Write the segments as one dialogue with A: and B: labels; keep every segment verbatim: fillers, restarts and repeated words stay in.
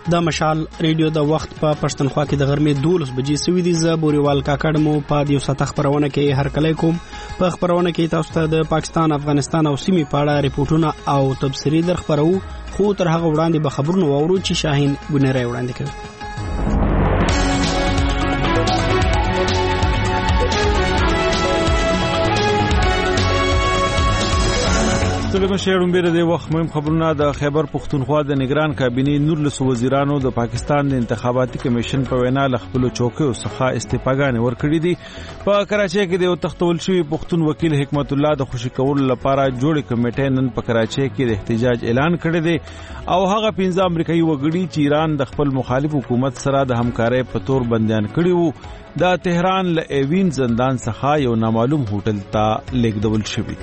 A: د مشال ریډیو د وخت په پښتونخوا کې د غرمې دولس بجې سوي دي. زه بوريوال کاکړ مو په یو ساعت خبرونه کې هر کله کوم. په خبرونه کې تاسو ته د پاکستان، افغانستان او سیمې په اړه ریپورتونه او تبصرې در خبرو، خو تر هغه وړاندې به خبرونه واورو چې شاهین بنيري وړاندې کوي.
B: څنګه شهرون بیره د وخت مهم خبرونه د خیبر پختونخوا د نگران کابینه نورلس وزیرانو د پاکستان د انتخاباتي کمیشن په وینا لخپل چوکیو څخه استفاګانې ورکړې دي. په کراچۍ کې د تختول شوی پختون وکیل حکمت الله د خوشی کول لپاره جوړ کمیټه نن په کراچۍ کې د احتجاج اعلان کړی دی او هغه پنځه امریکایي وګړي چې ایران د خپل مخالف حکومت سره د همکارۍ په تور بندیان کړي وو د تهران له ایوین زندان څخه یو نامعلوم هوټل ته لیږدول شوی.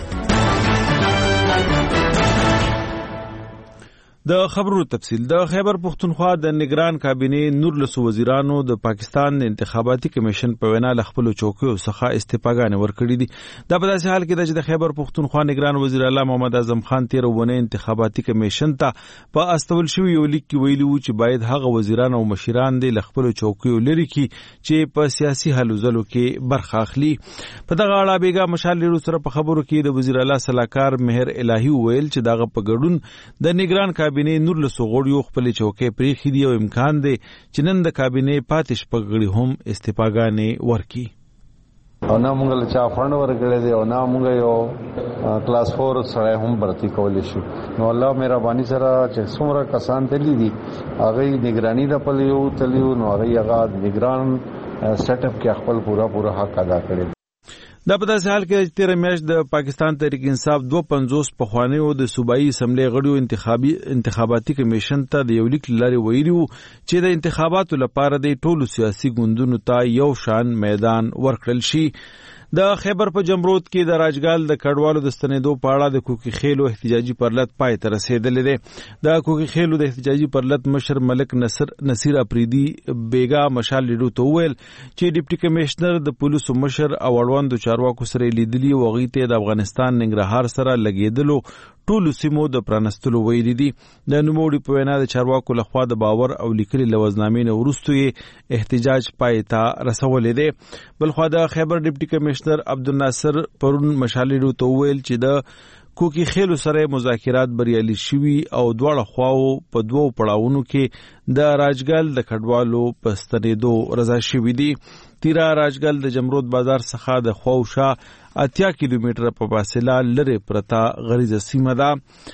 B: د خبرو تفصیل. د خیبر پختونخوا د نگران کابینه نورلس وزیرانو د پاکستان د انتخاباتي کمیشن په وینا لخپل چوکیو څخه استفاګانې ورکړې دي. دا په داسې حال کې د خیبر پختونخوا نگران وزیر اعلی محمد اعظم خان تیر ونه انتخاباتي کمیشن ته په استول شوی یو لیک کې ویلي و چې باید هغه وزیران او مشران د لخپل چوکیو لري کې چې په سیاسي حلو ځلو کې برخه اخلي. په دغه اړه بیګا مشال لرو سره په خبرو کې د وزیر اعلی صلاحکار مهر الهی ویل چې دغه په ګډون د نگران کابینه نور له سوغړیو خپل چوکې پریخي دی او امکان دی چې نن د کابینه پاتش پګړي هم استفاګانې ورکي.
C: او نه مونږ له چا فند ورکړی دی او نه مونږ یو کلاس فور سره هم برتی کولی شو. نو الله مهرباني سره چې څومره کسان تللی دي هغه نگرانی د پلیو تلیو نو هغه هغه نگران سیټ اپ کې خپل پورا پورا حق ادا کړی.
B: دا په داسې حال کې چې تیر میاشت د پاکستان تحریک انصاف دوه پنځوس پخوانیو د صوبایي اسمبلی غړیو انتخابي انتخاباتي کمیشن ته د یو لیک لارې ویلي وو چې د انتخاباتو لپاره د ټولو سیاسي ګوندونو ته یو شان میدان ورکړل شي. د خیبر په جمرود کې د راجګال د کډوالو د ستنېدو په اړه د کوکي خېلو احتجاجي پرلط پای ته رسیدلې ده. د کوکي خېلو د احتجاجي پرلط مشر ملک نصر نصیر افریدي بیگا مشال لیدو ته ویل چې ډیپټي کمشنر د پولیسو مشر او اړوندو چارواکو سره لیدلي او غیته د افغانستان ننګرهار سره لګیدلو ټولو سیمو د پرانستلو ویلي دي. د نوموړي په وینا د چارواکو لخوا د باور او لیکلي لوزنامې نه وروسته یې احتجاج پای ته رسولې دی. بلخوا د خیبر ډیپټي کمشنر عبدالناصر پرون مشالېرو ته ویل چې د کوکي خېلو سره مذاکرات بریالي شوي او دواړه خواو په دوو پړاوونو کې د راجګل د کډوالو په ستنېدو رضا شوي دي. تیرا راجګل د جمرود بازار څخه د خواوشا اتیا کیلومتره په فاصله لري پرتا غریزه سیمه ده.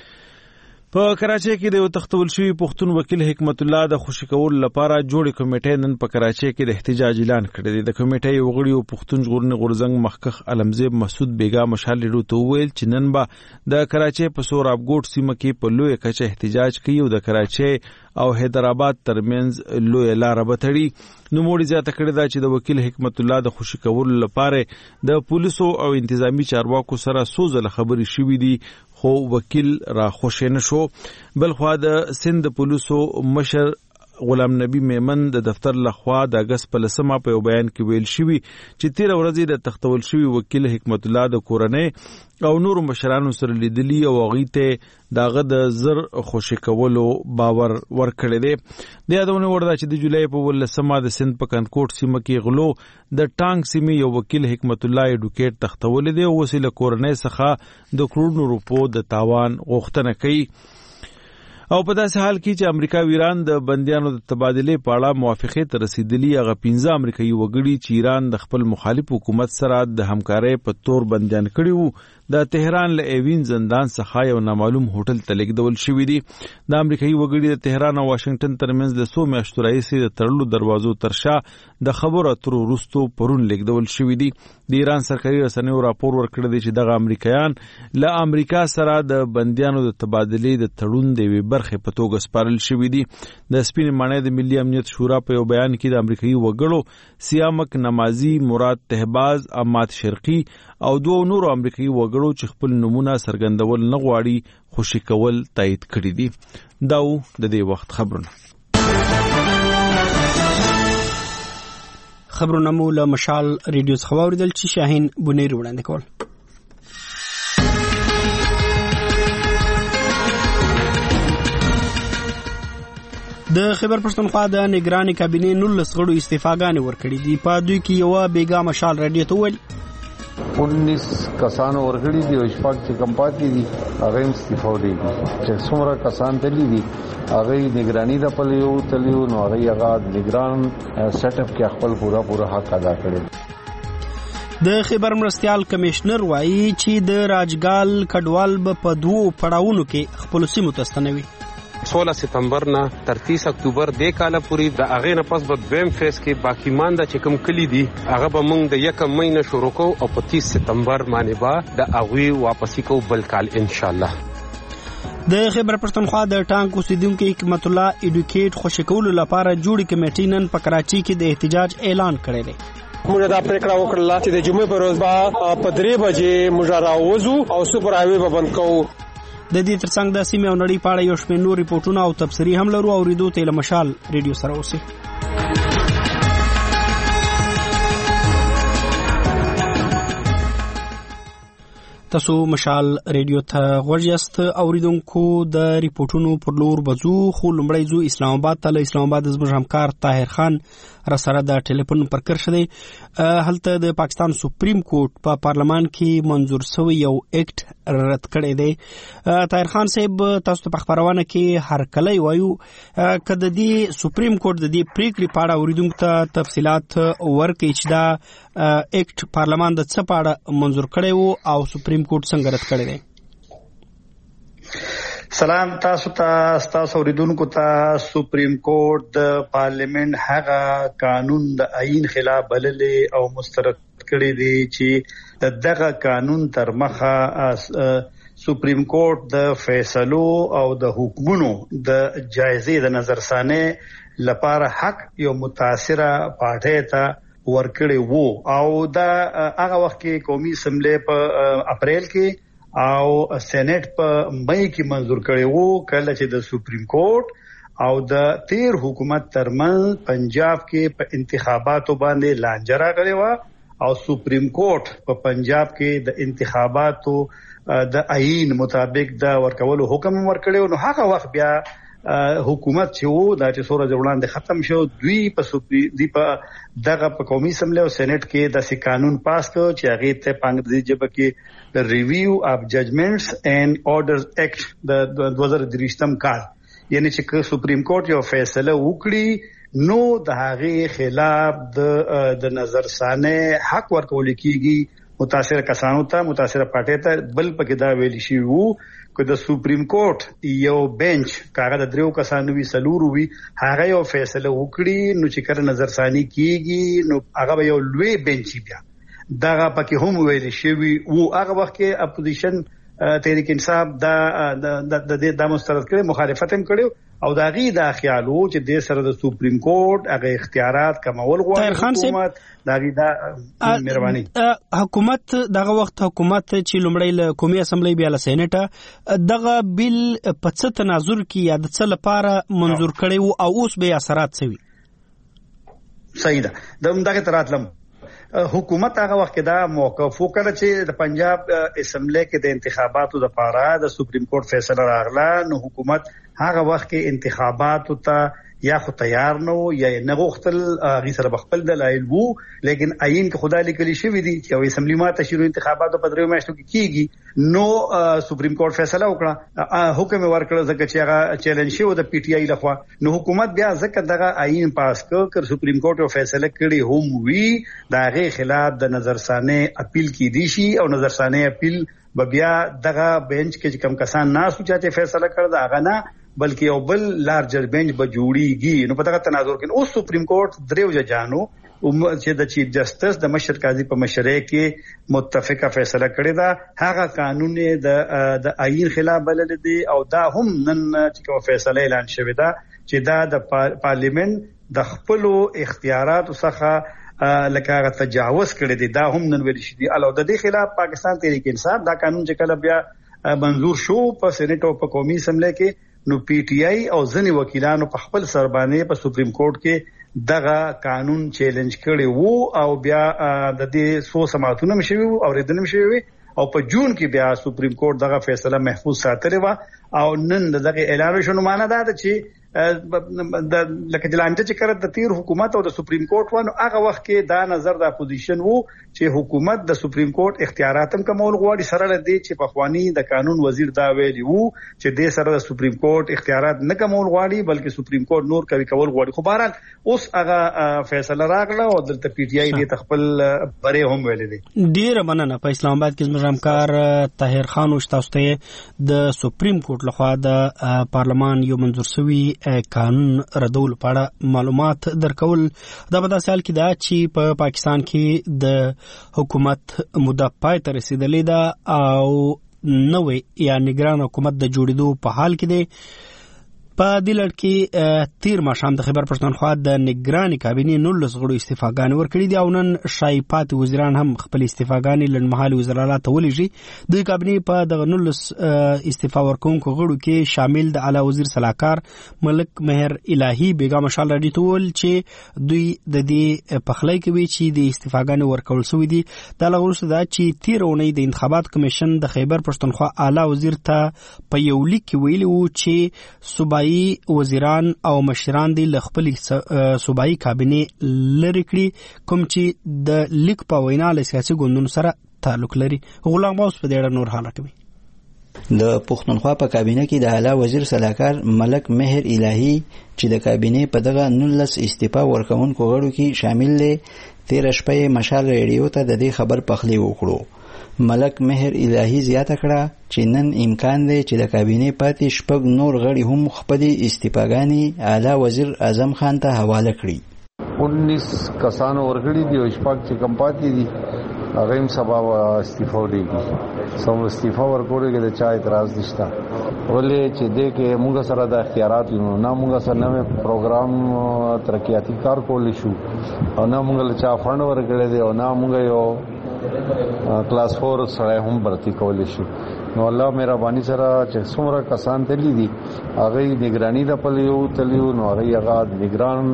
B: په کراچۍ کې د یو تختول شوی پښتون وکیل حکمت الله د خوشی کول لپاره جوړ کمیټه نن په کراچۍ کې د احتجاج اعلان کړی دی. د کمیټې یو غړي او پښتون ژغورنې غورزنګ مخکخ علمزیب مسعود بیگا مشال لرو ته ویل چې نن به د کراچۍ په سوراب ګوټ سیمه کې په لوی کچه احتجاج کوي او د کراچۍ او حیدرآباد ترمنځ لوی لار به تړي. نو موړي زیاته کړی دا چې د وکیل حکمت الله د خوشی کول لپاره د پولیسو او انتظامی چارواکو سره سوزله خبري شوې دي خو وکیل را خوشی نشو. بلخوا د سند پولیسو مشر غلام نبی میمن د دفتر لخوا د اگست په لسمه په یو بیان کې ویل شوی چې تیر ورځې د تختول شوی وکیل حکمت الله د کورنۍ او نور مشرانو سره لیدلی او غیته داغه د زر خوشی کولو باور ورکړی دی. د یادونه وردا چې د جولای په ولسمه د سند په کنکوټ سیمه کې غلو د ټانک سیمه یو وکیل حکمت الله ایډوکیټ تختول دی او وسیله کورنۍ څخه د کروڑونو روپو د تاوان غوښتنه کوي. او په داسې حال کې چې امریکا او ایران د بندیانو د تبادلې په اړه موافقې ته رسیدلي هغه پنځه امریکایي وګړي چې ایران د خپل مخالف حکومت سره د همکارۍ په تور بندیان کړي وو د تهران له ایوین زندان څخه یو نامعلوم هوټل ته لیږدول شوي دي. د امریکایي وګړي د تهران او واشنگټن ترمنځ د څو میاشتو راهیسې د تړلو دروازو تر شا د خبرو اترو وروسته پرون لیږدول شوي دي. د ایران سرکاري رسنیو راپور ورکړی دی چې دغه امریکایان له امریکا سره د بندیانو د تبادلې د تړون د یوې برخې په توګه سپارل شوي دي. د سپینې ماڼۍ د ملي امنیت شورا په یو بیان کې د امریکایي وګړو سیامک نمازي، مراد تهباز، امات شرقي او دوه نورو امریکایي وګړو چې خپل نمونه څرګندول نه غواړي خوشي کول تایید کړي دي. دا و د دې وخت خبرونه.
A: خبرونه مو له مشال ریډیو څخه واوریدل چې شاهین بنيري وړاندې کول. د خیبر پښتونخوا د نگراني کابینې نولس غړو استعفاګانې ورکړې دي. په دوی کې یوه بیګا مشال رادیو ته وویل
C: उन्नीस کسانو ورغړي دي او شپږ چې کم پاتې دي هغه هم استعفا ورکړي. چې څومره کسان تللی دي هغه نگرانی د پلیو تلیو نو هغه هغه نگران سیټ اپ کې خپل پورا پورا حق ادا کړي.
A: د خیبر مرستيال کمشنر وایي چې د راجګال کډوال په دوو پړاوونو کې خپل سیمو ته ستنوي.
D: सोलह सितंबर نه تر तीस اکتوبر د کال پورې د اغه نه پس به دویم فیس کې باقی مانده چې کوم کلی دي هغه به موږ د یکم مهینه شروع کوو او په तीस سپتمبر باندې به د اغه واپسی کوو بل کال ان شاء الله.
A: د خیبر پښتونخوا د ټانک اوسیدونکو حکمت الله اډوکیټ خوشکول لپاره جوړی کمیټې نن په کراچي کې د احتجاج اعلان کړی دی.
E: موږ دا پریکړه وکړه چې د جمعې پر ورځ به په درې بجې موږ راوځو او سپر هایوي به بند کوو.
A: د دې ترڅنګ د سیمې او نړۍ په اړه یو شمېر نور ریپورتونه او تبصرې هم لرو. اوریدو ته له مشال ریډیو سره اوسئ. تاسو مشال ریډیو ته غوږ یاست. اوریدونکو د ریپورتونو پر لور بزو خو لمړی زو اسلام آباد ته. له اسلام آباد زموږ همکار طاهر خان را سره د ټلیفون پر کرښه دی. هلته د پاکستان سپریم کورټ په پا پارلمان کې منظور شوی یو اکټ رد کړی دی. طاهر خان صاحب تاسو ته په خبرونه کې هرکلی وایو که د دې سپریم کورټ د دې پریکړې په اړه اوریدونکو ته تفصيلات ورکړي چې دا اکټ پارلمان د څه په اړه منظور کړی وو او سپریم کورټ څنګه رد کړی دی.
F: سلام تاسو ته تاسو اوریدونکو ته. سپریم کورټ د پارلیمنت هغه قانون د آئین خلاف بللې او مسترد کړی دی چې دغه قانون تر مخه سپریم کورټ د فیصلو او د حکمونو د جایزې د نظرثانه لپاره حق یو متاثره پارټي ته ورکړی وو او دا هغه وخت کې قومي اسمبلی په اپریل کې او سېنات په مئی کې منظور کړی وو کله چې د سپریم کورټ او د تیر حکومت ترمن پنجاب کې په انتخاباتو باندې لانجه راغلی و او سپریم کورټ په پنجاب کې د انتخاباتو د آئین مطابق د ورکولو حکم ورکړی. نو هغه وخت بیا حکومت چې وو دا چې سورج وړاندې ختم شو دوی په دی په دغه په قومي اسمبلی او سېنات کې د سی قانون پاس کړ چې هغه ته پنځه جبه کې د ریویو اف ججمنټس اینڈ آرډرز ایکټ د دوه هزار درې کال یعنی چې سپریم کورټ یو فیصله وکړي نو د هغه خلاف د د نظرثانه حق ورکول کیږي متاثر کسانو ته متاثر پارټي ته. بل پکې دا ویل شي وو که د سپریم کورټ یو بنچ کاغه د دریو کسانو وی سلور وی هغه یو فیصله وکړي نو چې کله نظرثاني کیږي نو هغه یو لوی بنچ بیا دغه پکې هم ویل شي وو. هغه وخت کې اپوزیشن تحریک انصاف دا د د د مسترد کړي مخالفت هم کړي او دا غي دا خیال وو چې د سره د سپریم کورټ هغه اختیارات کمول غواړي حکومت دا غي دا مهرباني
A: حکومت دغه وخت حکومت چې لومړی له قومي اسمبلی بیا له سېنات دغه بیل په څه تناظر کې یا د څه لپاره منظور کړي وو او اوس به اثرات سوي.
F: صحیح ده دغه تراتلم حکومت هغه وخت دا موقف وکړ چې د پنجاب اسمبلی کې د انتخاباتو لپاره د سپریم کورټ فیصله راغله نو حکومت هغه وخت کې انتخاباتو ته یا خو تیار نو یا نه غوښتل غي سره بخپل دلایل وو لیکن آئین کې خدای لیکلی شوی دی چې اسمبلی ما ته شروع انتخاباتو په دریو میاشتو کې کیږي. نو سپریم کورټ فیصله وکړه حکم ورکړ ځکه چې هغه چیلنج شو د پی ټی آی لخوا. نو حکومت بیا ځکه دغه آئین پاس کړ سپریم کورټ یو فیصله کړی هم وی دغه خلاف د نظرثانه اپیل کی دي شي او نظرثانه اپیل بیا دغه بنچ کې کم کسان ناسو چې فیصله کړ دا غنه بلکې یو بل لارجر بنچ به جوړیږي. نو په دغه تناظر کې اوس سپریم کورټ دریو ججانو چې د چیف جسټس د مشر قاضي په مشرۍ کې متفقه فیصله کړې ده هغه قانون د د آئین خلاف بلل دي او دا هم نن چې کوم فیصله اعلان شوې ده چې دا د پارلیمنت د خپل اختیارات څخه لکه تجاوز کړی دی دا هم نن ویل شي دي. الو د دې خلاف پاکستان تحریک انصاف دا قانون چې کله بیا منظور شو په سېنات او په قومي اسمبلی کې نو پی ټی آی او ځنی وکیلانو په خپل سربانه په سپریم کورټ کې دغه قانون چیلنج کړي وو او بیا د دې سو سماعتونه مشوي او ریدنه مشوي او په جون کې بیا سپریم کورټ دغه فیصله محفوظ ساتلی و او نن دغه اعلان شونه معنی دا ده چې د لکه جلانجه چې کړه د تیر حکومت او د سپریم کورټ ونه هغه وخت کې دا نظر د اپوزیشن وو چې حکومت د سپریم کورټ اختیارات هم کمول غواړي سره لدی چې په خواني د قانون وزیر دا ویلی وو چې د سره د سپریم کورټ اختیارات نه کمول غواړي بلکې سپریم کورټ نور کوي کول غواړي. خو بهرحال اوس هغه فیصله راغله او د پی ټی آی د خپل بره هم ویل دي.
A: ډیر مننه. په اسلام آباد کې زموږ همکار طاهر خان وشتاسته د سپریم کورټ لخوا د پارلمان یو منظور شوی قانون ردول په اړه معلومات درکول. دا په داسې حال کې دا چې په پا پاکستان کې د حکومت موده پای ته رسیدلې ده او نوې یا نگران حکومت د جوړېدو په حال کې دی. په دې لړ کې تیر ماښام د خیبر پښتونخوا د نگراني کابینې نولس غړو استعفاګانې ورکړي دي او نن شای پاتې وزیران هم خپل استعفاګانې لنډمهالي وزرالات ته ولېږي. د کابینې په دغه نولس استعفا ورکوونکو غړو کې شامل د اعلی وزیر سلاکار ملک مهر الهي بیګا مشال راډي ټول چې دوی د دې پخلی کوي چې د استعفاګانې ورکول شوې دي. دا لغوسه دا چې تیر اونۍ د انتخابات کمیشن د خیبر پښتونخوا اعلی وزیر ته په یو لیک کې ویلي وو چې صوبایي وزیران او مشران دي له خپل صوبایي کابینې لري کړي کوم چې د لیک په وینا له سیاسي ګوندونو سره تعلق لري. غلام باوس په دې اړه نور حاله کوي.
G: د پښتونخوا په کابینه کې د اعلی وزیر سلاکار ملک مهر الهي چې د کابینې په دغه نولس استعفا ورکوونکو غړو کې شامل دي تیر شپه مشال ریډیو ته د دې خبر پخلی وکړو. ملک مهر الهي زیاته کړه چې نن امکان دی چې د کابینې پاتې شپږ نور غړي هم خپل استعفاګانې اعلی وزیر اعظم خان ته حواله کړي.
C: उन्नीस کسانو ورغړي دي او شپږ چې کم پاتې دي هغه هم سبا استعفا ورکړي. سم استعفا ورکوړي کې د چا اعتراض نشته ولې چې دې کې موږ سره د اختیارات نه موږ سره نوې پروګرام ترقیاتی کار کول شو او نه موږ له چا فند ورکړي دي او نه موږ یو کلاس فور سره هم برتی کولې شي. نو الله مهرباني سره چې څومره کسان تللی دي هغه نگرانی د پلیو تلیو نو هغه هغه نگران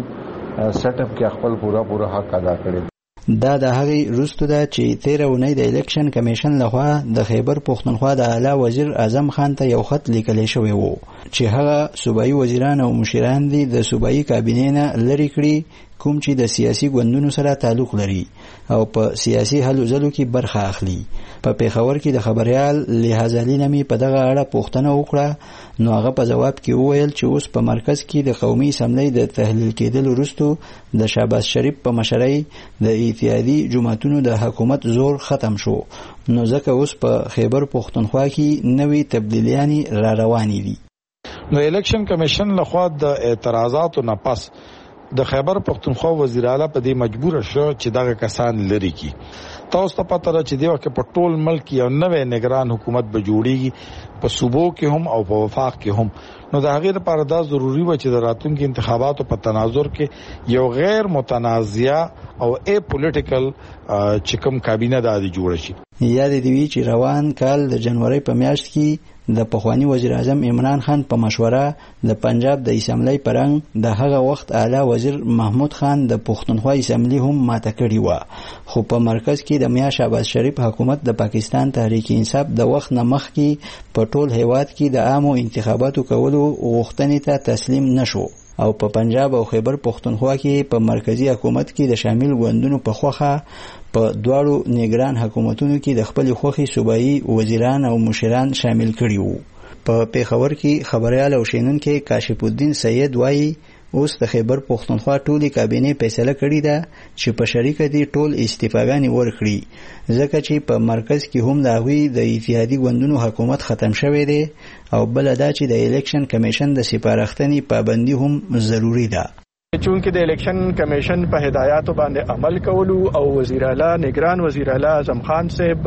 C: سیټ اپ کې خپل پورا پورا حق ادا کړي.
G: دا د هغې وروسته ده چې تیره اونۍ د الیکشن کمیشن لخوا د خیبر پښتونخوا د اعلی وزیر اعظم خان ته یو خط لیکلی شوی و چې هغه صوبایي وزیران او مشران دي د صوبایي کابینې نه لرې کړي کوم چې د سیاسي ګوندونو سره تعلق لري او په سیاسي هلو ځلو کې برخه اخلي. په پیښور کې د خبريال لحاظ علي نمي په دغه اړه پوښتنه وکړه نو هغه په جواب کې وویل چې اوس په مرکز کې د قومي اسمبلی د تحلیل کېدل وروسته د شهباز شریف په مشرۍ د اتحادي جماعتونو د حکومت زور ختم شو نو ځکه اوس په خیبر پښتونخوا کې نوې تبدیلیانې را روانې دي.
H: نو الیکشن کمیشن لخوا د اعتراضاتو نه پس د خیبر پښتونخوا وزیر اعلی په دې مجبور شو چې دغه کسان لري کی. تاسو ته پته ده چې د وخت په ټول ملک یو نوې نگران حکومت به جوړیږي په صوبو کې هم او په وفاق کې هم. نو د هغې لپاره دا ضروری و چې د راتلونکي انتخاباتو په تناظر کې یو غیر متنازعه او ای پولیټیکل چې کوم کابینه د جوړ شي.
G: یاد دی وی چې روان کال د جنوري په میاشت کې د پخوانی وزیر اعظم عمران خان په مشوره د پنجاب د اسمبلی پرنګ د هغه وخت اعلی وزیر محمود خان د پښتونخوا اسمبلی هم ماته کړی و خو په مرکز کې د میا شهباز شریف حکومت د پاکستان تحریک انصاف د وخت نه مخکې په ټول هیواد کې د عامو انتخاباتو کولو غوښتنې ته تسلیم نشو او په پنجاب او خیبر پښتونخوا کې په مرکزی حکومت کې د شامل ګوندونو په خوخه په دواړو نگران حکومتونو کې د خپل خوخي صوبایي وزیران او مشران شامل کړي وو. په پیښور کې خبريال او شینونکو کاشف الدین سید وایي اوس د خیبر پښتونخوا ټولي کابینې فیصله کړې ده چې په شریکه دي ټول استعفاګانې ورکړي ځکه چې په مرکز کې هم د هغوی د اتحادي ګوندونو حکومت ختم شوی دی او بل دا چې د الیکشن کمیشن د سپارښتنې پابندي هم ضروری ده.
I: چونکه د الیکشن کمیشن په هدایاتو باندې عمل کولو او وزیر اعلی نگران وزیر اعلی اعظم خان صاحب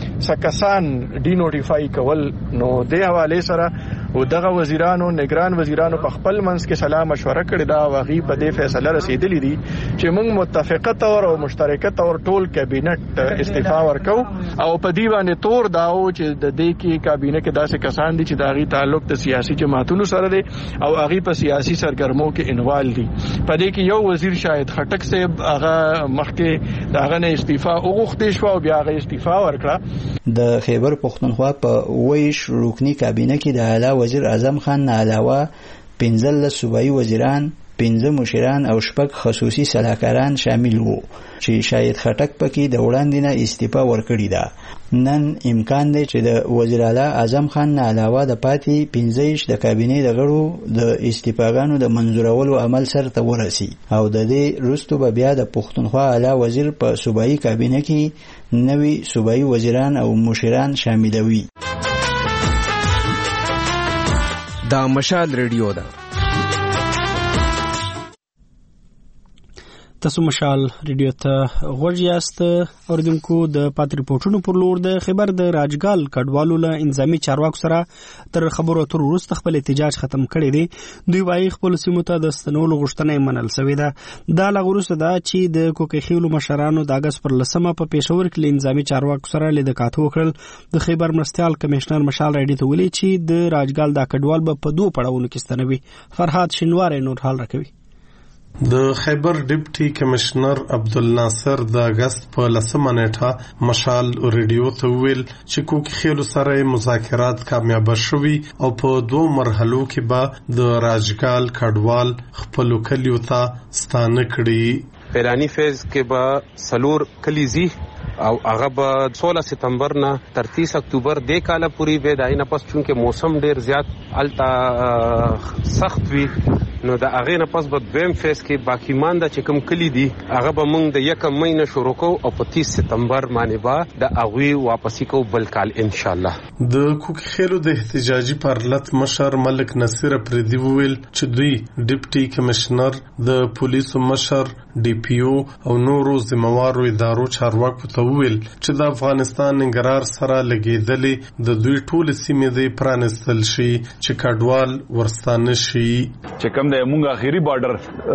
I: سکسان ډی نوټیفای کول نو د حواله سره او دغه وزیرانو نگران وزیرانو په خپل منځ کې سلام مشوره کړې دا واغي په دې فیصله رسیدلې دي چې موږ متفقه تور او مشترکه تور ټول کابینټ استعفا ورکو او په دی باندې تور داو چې د دې کې کابینه کې داسې کسان دي چې داغي تعلق د سیاسي جماعتونو سره دي او هغه په سیاسي سرګرمو کې انوال دي. په دې کې یو وزیر شاهد خټک صاحب هغه مخکې داغه نه استعفا وغوښتې شو او بیا هغه استعفا ورکړه.
G: د خیبر پښتونخوا په ویش رکنی کابینه کې د اعلی وزیر اعظم خان نه علاوه پنځلس صوبایي وزیران، پنځه مشران او شپږ خصوصي سلاکاران شامل وو چې شاهد خټک پکې د وړاندې نه استعفا ورکړې ده. نن امکان دی چې د وزیر اعلی اعظم خان نه علاوه د پاتې پنځه د کابینې د غړو د استعفاګانو د منظورولو عمل سرته ورسي او د دې وروسته به بیا د پښتونخوا اعلی وزیر په صوبایي کابینه کې نوي صوبایي وزیران او مشران شاملوي.
J: دا مشال ریډیو ده.
A: تاسو مشال ریډیو ته غوږ یاست. اوریدونکو د پات ریپورتونو پر لور د خبر د راجګال کډوالو له انځامي چارواکو سره تر خبرو اترو وروسته خپل احتجاج ختم کړی دی. دوی وايي خپل سیمو ته د ستنولو غوښتنه منل شوې ده. دا لا وروسته دا چې د کوکخیلو مشرانو د اگست پر لسمه په پېښور کې انځامي چارواکو سره لید کاتو وکړل. د خیبر مرستيال کمشنر مشال ریډیو ته ویلي چې د راجګال د کډوال په دوه پړاوونو کې ستنوي. فرهاد شینوار نور حال راکوي.
K: د خیبر ډیپټي کمشنر عبدالناصر د اگست په لسمه نیټه مشال ریډیو ته ویل چې کوکخیلو سره مذاکرات کامیاب شوي او په دوه مرحلو کې به د راجګال کډوال خپل کلیو ته ستانه کړي.
D: پیرانی فیز کې به سلور کلیزی او هغه به سولہ ستمبر نه تر تیس اکتوبر د کال پوری به داینه پس چونکه موسم ډیر زیات التا سخت وی نو د هغه نه پس به دویم فیز کې باقی مانده چې کوم کلی دي هغه به موږ د یکم مهینه شروع کوو او په تیس ستمبر باندې به د هغه واپسی کوو بل کال ان شاء الله.
K: د کوکخیلو د احتجاجي پارلت مشر ملک نصیر پردی ویل چې دوی ډیپټي کمشنر د پولیسو مشر ډي پی او او نورو ذمہوارو ادارو چارواکو ته ویل چې د افغانستان ننګرهار سره لګیدلې د دوی ټول سیمې د پرانستل شي چې کډوال ورستانه شي.
L: چې کوم د مونږ اخیری بارډر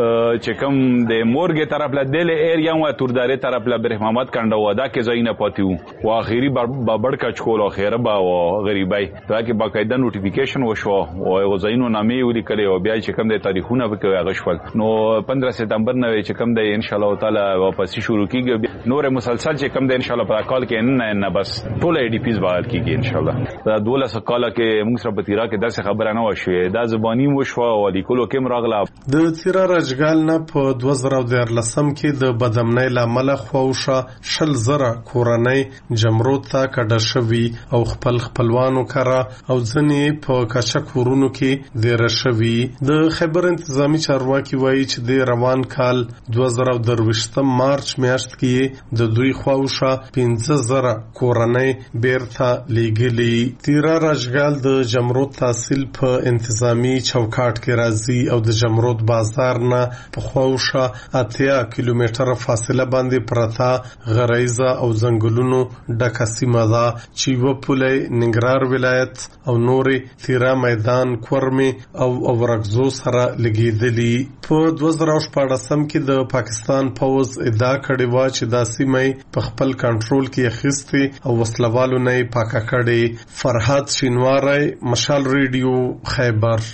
L: چې کوم د مورګه طرف له دل ایریا او تورداري طرف له بره محمد کنده ودا کې زاینه پاتیو او اخیری بابړ کا چکول اخیره با او غریبای دا کې باقاعده نوټیفیکیشن وشو او زاینو نامې ولیکل او بیا چې کوم د تاریخونه وکړي هغه شول نو پندرہ ستمبر نه چې کوم د ان شاء الله تعالی واپسی شروع کیږي. نور مسلسل چې کوم د ان شاء الله په کال کې نه نه بس ټول ای ډی پیز بغل کیږي ان شاء الله. دا دولس کال کې موږ سره په تیرا کې داسې خبره نه وشوي دا زبانی وشو او لیکلو کې راغله.
K: د تیرا راجګال نه په دوه زره دیارلسم کې د بدامنۍ لامل خوښه شل زره کورنۍ جمرود ته کډه شوي او خپل خپلوانو کرا او ځنې په کچا کورونو کې دیر شوي. د خیبر انتظامی چارواکي وایي چې د روان کال دوه زره درویشتم مارچ میاشت کې د دوی خوښه پنځه زره کورنۍ بیرته لیږلي. تیرا راجګال د جمرود تحصیل په انتظامی چوکاټ کې راځي او د جمرود بازار نه په خوښه اتیا کیلومتره فاصله باندې پرتا غریزه او ځنګلونو ډکه سیمه ده چې و پولې ننګرهار ولایت او نورې تیرا میدان کورمي او اورګزو سره لګیدلي. په دوه زره شپاړسم کې د پاکستان پوز ادعا کړې و چې د سیمې په خپل کنټرول کې اخیستي او وسلوالو نه پاکه کړي. فرهاد شینواری مشال ریډیو خیبر.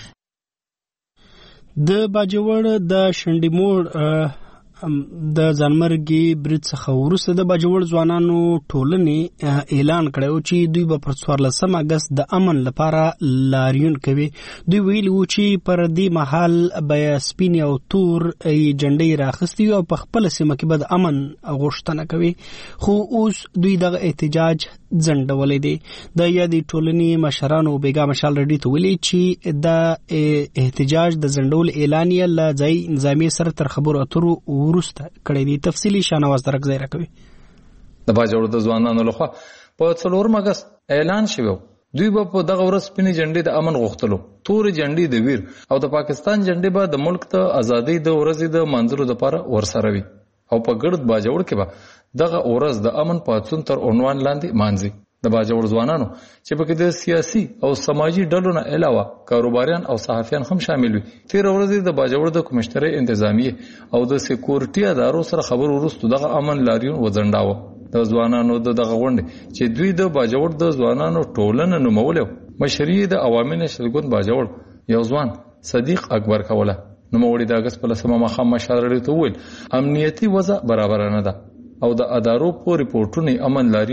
A: د باجوړ د شنډموړ د ځانمرګي برید څخه وروسته د باجوړ ځوانانو ټولنې اعلان کړو چې دوی به پر څوارلسم اگست د امن لپاره لاریون کوي. دوی ویلي و چې پر دې مهال به سپین او تور جنډې راخستي او په خپل سیمه کې به د امن غوښتنه کوي. خو اوس دوی دغه احتجاج ځنډولې دي. د یادې ټولنې مشرانو بیګا مشال ریډي ته ویلي چې د احتجاج د ځنډول اعلان یې له ځای نظامي سره تر خبرو اترو ورسته کړی دی. تفصیلی شانواز درک ځای راکوي.
M: د باجوړ د ځوانانو لخوا په څلورم اگست اعلان شوی دوی به په دغه ورځ سپینې جنډې د امن غوښتلو، تورې جنډې د ویر او د پاکستان جنډې به د ملک ته ازادۍ د ورځې د منځلو لپاره ورسره وي او په ګرد باجوړ کې به دغه ورځ د امن پاڅون تر عنوان لاندې مانځي. د باجوړ ځوانانو چې پکې د سیاسي او سماجی ډلو نه علاوه کاروباریان او صحافیان هم شامل وي. تیر ورځ د باجوړ د کمشنري انتظامیه او د سکیورټي ادارو سره خبر ورسته دغه امن لاریون وځنډاوه. د ځوانانو دغه غونډه چې دوی د باجوړ د ځوانانو ټولنه نومولو مشري د عوامي نشلګون باجوړ یو ځوان صدیق اکبر کوله نوموړي د اگست په لسمه مخه مشاورې ته ویل امنیتي وضع برابر نه ده او د ادارو په ریپورتونو امن لاریون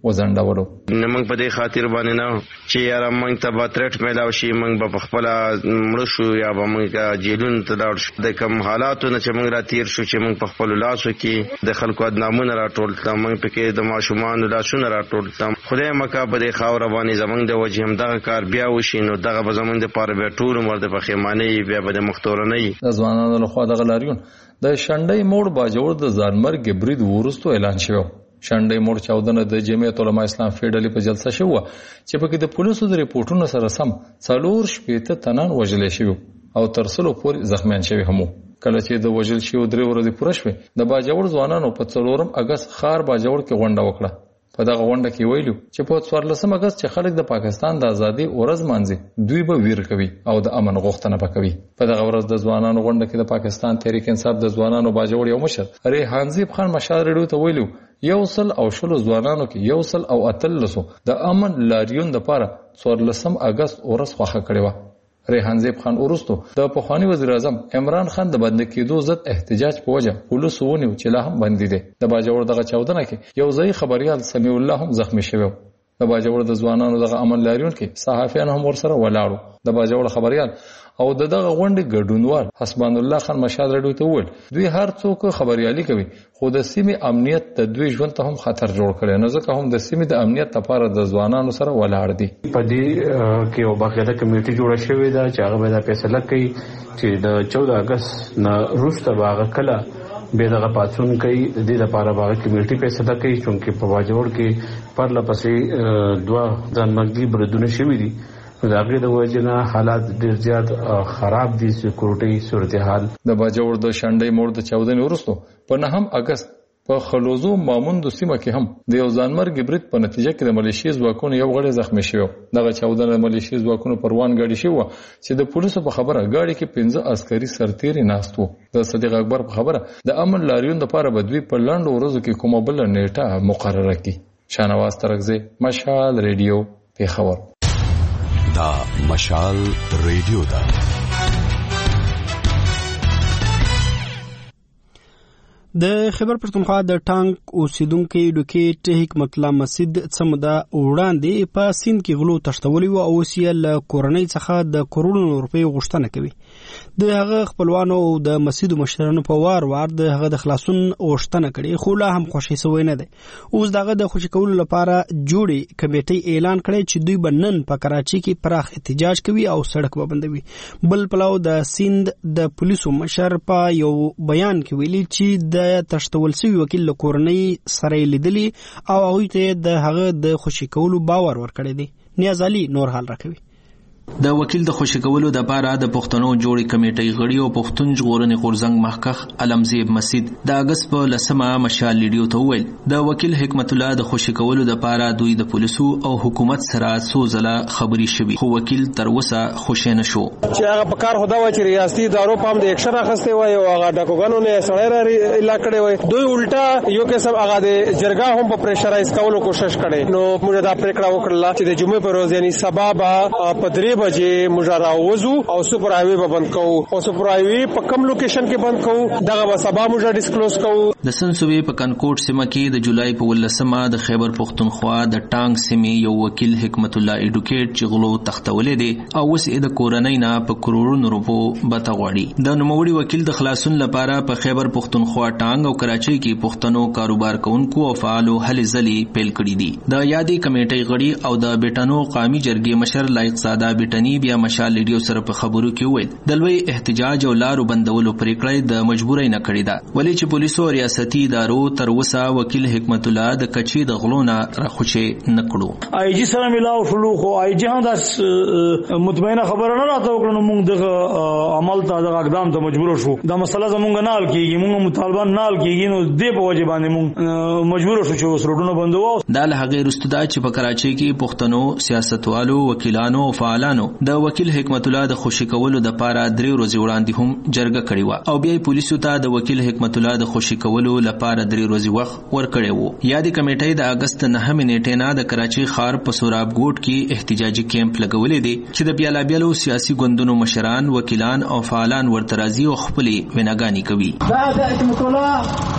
M: وزندولو.
N: موږ په دې خاطر باندې نه چې یاره موږ ته به ترټ میلاو شي، موږ به په خپله مړه شو یا به موږ جیلونو ته لاړ شو. د کوم حالاتو نه چې موږ را تیر شو چې موږ په خپلو لاسو کې د خلکو ادنامونه راټول کړم، موږ پکې د ماشومانو لاسونه راټول کړم. خدای مکه په دې خاوره باندې زموږ د وجې همدغه کار بیا وشي، نو دغه به زموږ دپاره بیا ټول عمر د پښیمانۍ بیا به د مختورنۍ
M: د ځوانانو لخوا دغه لاریون د شنډۍ موړ باجوړ د ځانمرګ برید وروسته اعلان شوی. شنډۍ موړ چاودنه د جمعیت علماء اسلام فیډرالي په جلسه شوه چې پکې د پولیسو د ریپورتونو سره سم څلور شپېته تنان وژل شوي او تر سلو پورې زخمیان شوي هم. کله چې د وژل شویو درې ورځې پوره شوې، د باجوړ ځوانانو په څلورم اګست خار باجوړ کې غونډه وکړه. په دغه غونډه کې ویلو چې په څوارلسم اګست چې خلک د پاکستان د ازادي ورځ مانځي، دوی به ویر کوي او د امن غوښتنه وکوي. په دغه ورځ د ځوانانو غونډه کې د پاکستان تحریک انصاف د ځوانانو باجوړ یو مشر ریحانزیب خان مشال رډیو ته ویلو یو سل او شلو ځوانانو کې یو سل او اتلسو د امن لاریون لپاره څوارلسم اګست ورځ خوښه کړې وه. ریحانزیب خان وروسته د پخواني وزیر اعظم عمران خان د بند کېدو ضد احتجاج په وجه پولیسو ونیو چې لا هم بندي دي. د باجوړ دغه چاودنه کې یو ځای خبريال سمیع الله هم زخمی شوی. د باجوړ د ځوانانو دغه عمل لاریون کې صحافیان هم ورسره ولاړو. د باجوړ خبريال او د دغه غونډې ګډونوال حسبان الله خان مشال رډیو ته وویل دوی هر څوک خبريالي کوي، خو د سیمې امنیت د دوی ژوند ته هم خطر جوړ کړي، نو ځکه هم د سیمې د امنیت لپاره د ځوانانو سره ولاړ دي.
O: په دې کې یو باقاعده کمیټه جوړه شوې ده چې هغه به دا فیصله کوي چې د چودہ اګست نه وروسته به هغه کله به دغه پاتون کوي. د دې لپاره به هغه کمیټه فیصله کوي چې په باجوړ کې پرله پسې دوه ځانمرګي بریدونه شوي دي. د هغې د وجې نه حالات ډېر زیات خراب دي، سکیورټي صورتحال.
M: د باجوړ د شنډۍ موړ د چاودنې وروسته په نهم اګست په خلوزو ماموندو سیمه کې هم د یو ځانمرګي برید په نتیجه کې د ملیشي ځواکونو یو غړی زخمی شوی. دغه چاودنه د ملیشي ځواکونو پروان ګاډي شوه چې د پولیسو په خبره ګاډي کې پنځه عسکري سرتیري ناست وو. د صدیق اکبر په خبره د امن لاریون لپاره به دوی په لنډو ورځو کې کومه بله نیټه مقرره کړي. شاهنواز ترکزی، مشال ریډیو، پېښور.
P: دا مشال ریډیو ده.
A: د خیبر پښتونخوا د ټانک اوسیدونکو ډوکیټ حکمت الله مسجد څمده وړاندې په سیند کې غلو تښتولي او اوس یې له کورنۍ څخه د کروڑونو روپۍ غوښتنه کوي. د هغه خپلوانو او د مسجد مشرانو په وار وار د هغه د خلاصون غوښتنه کړي، خو لا هم خوشي سوی نه دی. اوس دغه د خوشي کولو لپاره جوړې کمیټې اعلان کړي چې دوی به نن په کراچي کې پراخ احتجاج کوي او سړک به بندوي. بل پلاو د سیند د پولیسو مشر په یو بیان کې ویلي چې د تشتول سوي وکیل له کورنۍ سره لیدلی او هغوی ته د هغه د خوشي کولو باور ورکړی دی. نیاز علي نور حال راکوي.
Q: د وکیل د خوشی کولو د پاره د پښتنو جوړی کمیټې غړي او پښتون ژغورنې غورزنګ محقق علمزیب مسجد د اگست په لسمه مشال لیډیو ته ویل د وکیل حکمت الله د خوشی کولو د پاره دوی د پولیسو او حکومت سره سوزله خبري شوی، خو وکیل تر اوسه خوشی نشو.
E: چې هغه په کار خدا و چې ریاستي ادارو په هم د اکشن اخسته وای او هغه ډاکوګانو نه سړی را علاقې وای، دوی الټا یو قسم هغه د جرګه هم په پریشرایز کولو کوشش کړي. نو موږ دا پریکړه وکړه چې د جمعې په ورځ یعنی سبا به په درې بجې موږ راوځو او سپر هایوی به بند کوو او سپر هایوی په کم لوکیشن کې بند کوو، دغه به سبا موږ ډیسکلوز کوو.
Q: د سنسوي په کنکوټ سیمه کې د جولای په ولسمه د خیبر پښتونخوا د ټانګ سیمې یو وکیل حکمت الله ایډوکیټ چې غلو تختولې دي او اوس یې د کورنۍ نه په کروڑونو روپو بته غواړي. د نوموړي وکیل د خلاصون لپاره په خیبر پښتونخوا ټانګ او کراچۍ کې پښتنو کاروبار کوونکو او فعالو هلې ځلې پیل کړي دي. د یادې کمیټې غړي او د بیٹانو قومي جرګې مشر لایق زاده بیٹنی بیا مشال لیډیو سره په خبرو کې وویل د لوی احتجاج او لارو بندولو پریکړه د مجبورۍ نه کړې ده، ولې چې پولیسو او ریاستي ادارو تر اوسه وکیل حکمت الله د کچې د غلو نه راخوشي نه کړو.
R: آی جی سره ملاو شلو خو آی جی هم داس مطمئنه خبره نه راته وکړو، موږ د عمل ته د اقدام ته مجبور شو. دا مسله زمونږ نه حل کیږي، موږ مطالبه نه حل کیږي، نو دې په وجه باندې موږ مجبور شو چې سروډونه بندوو.
Q: دا له هغه رستدا چې په کراچۍ کې پښتنو سیاستوالو وکیلانو او فعالانو د وکیل حکمت الله د خوشی کولو د پاره درې ورځې وړاندې هم جرګه کړې و او بیا پولیسو ته د وکیل حکمت الله د خوشی کولو لپاره درې ورځې وخت ورکړی وو. یادې کمیټې د اگست نهمې نیټې نه د کراچۍ ښار په سوراب ګوټ کې احتجاجي کیمپ لګولې دي چې د بیلابیلو سیاسي ګوندونو مشران، وکیلان او فعالان ورته راځي او خپلې ویناګانې کوي.
R: دا د حکمت الله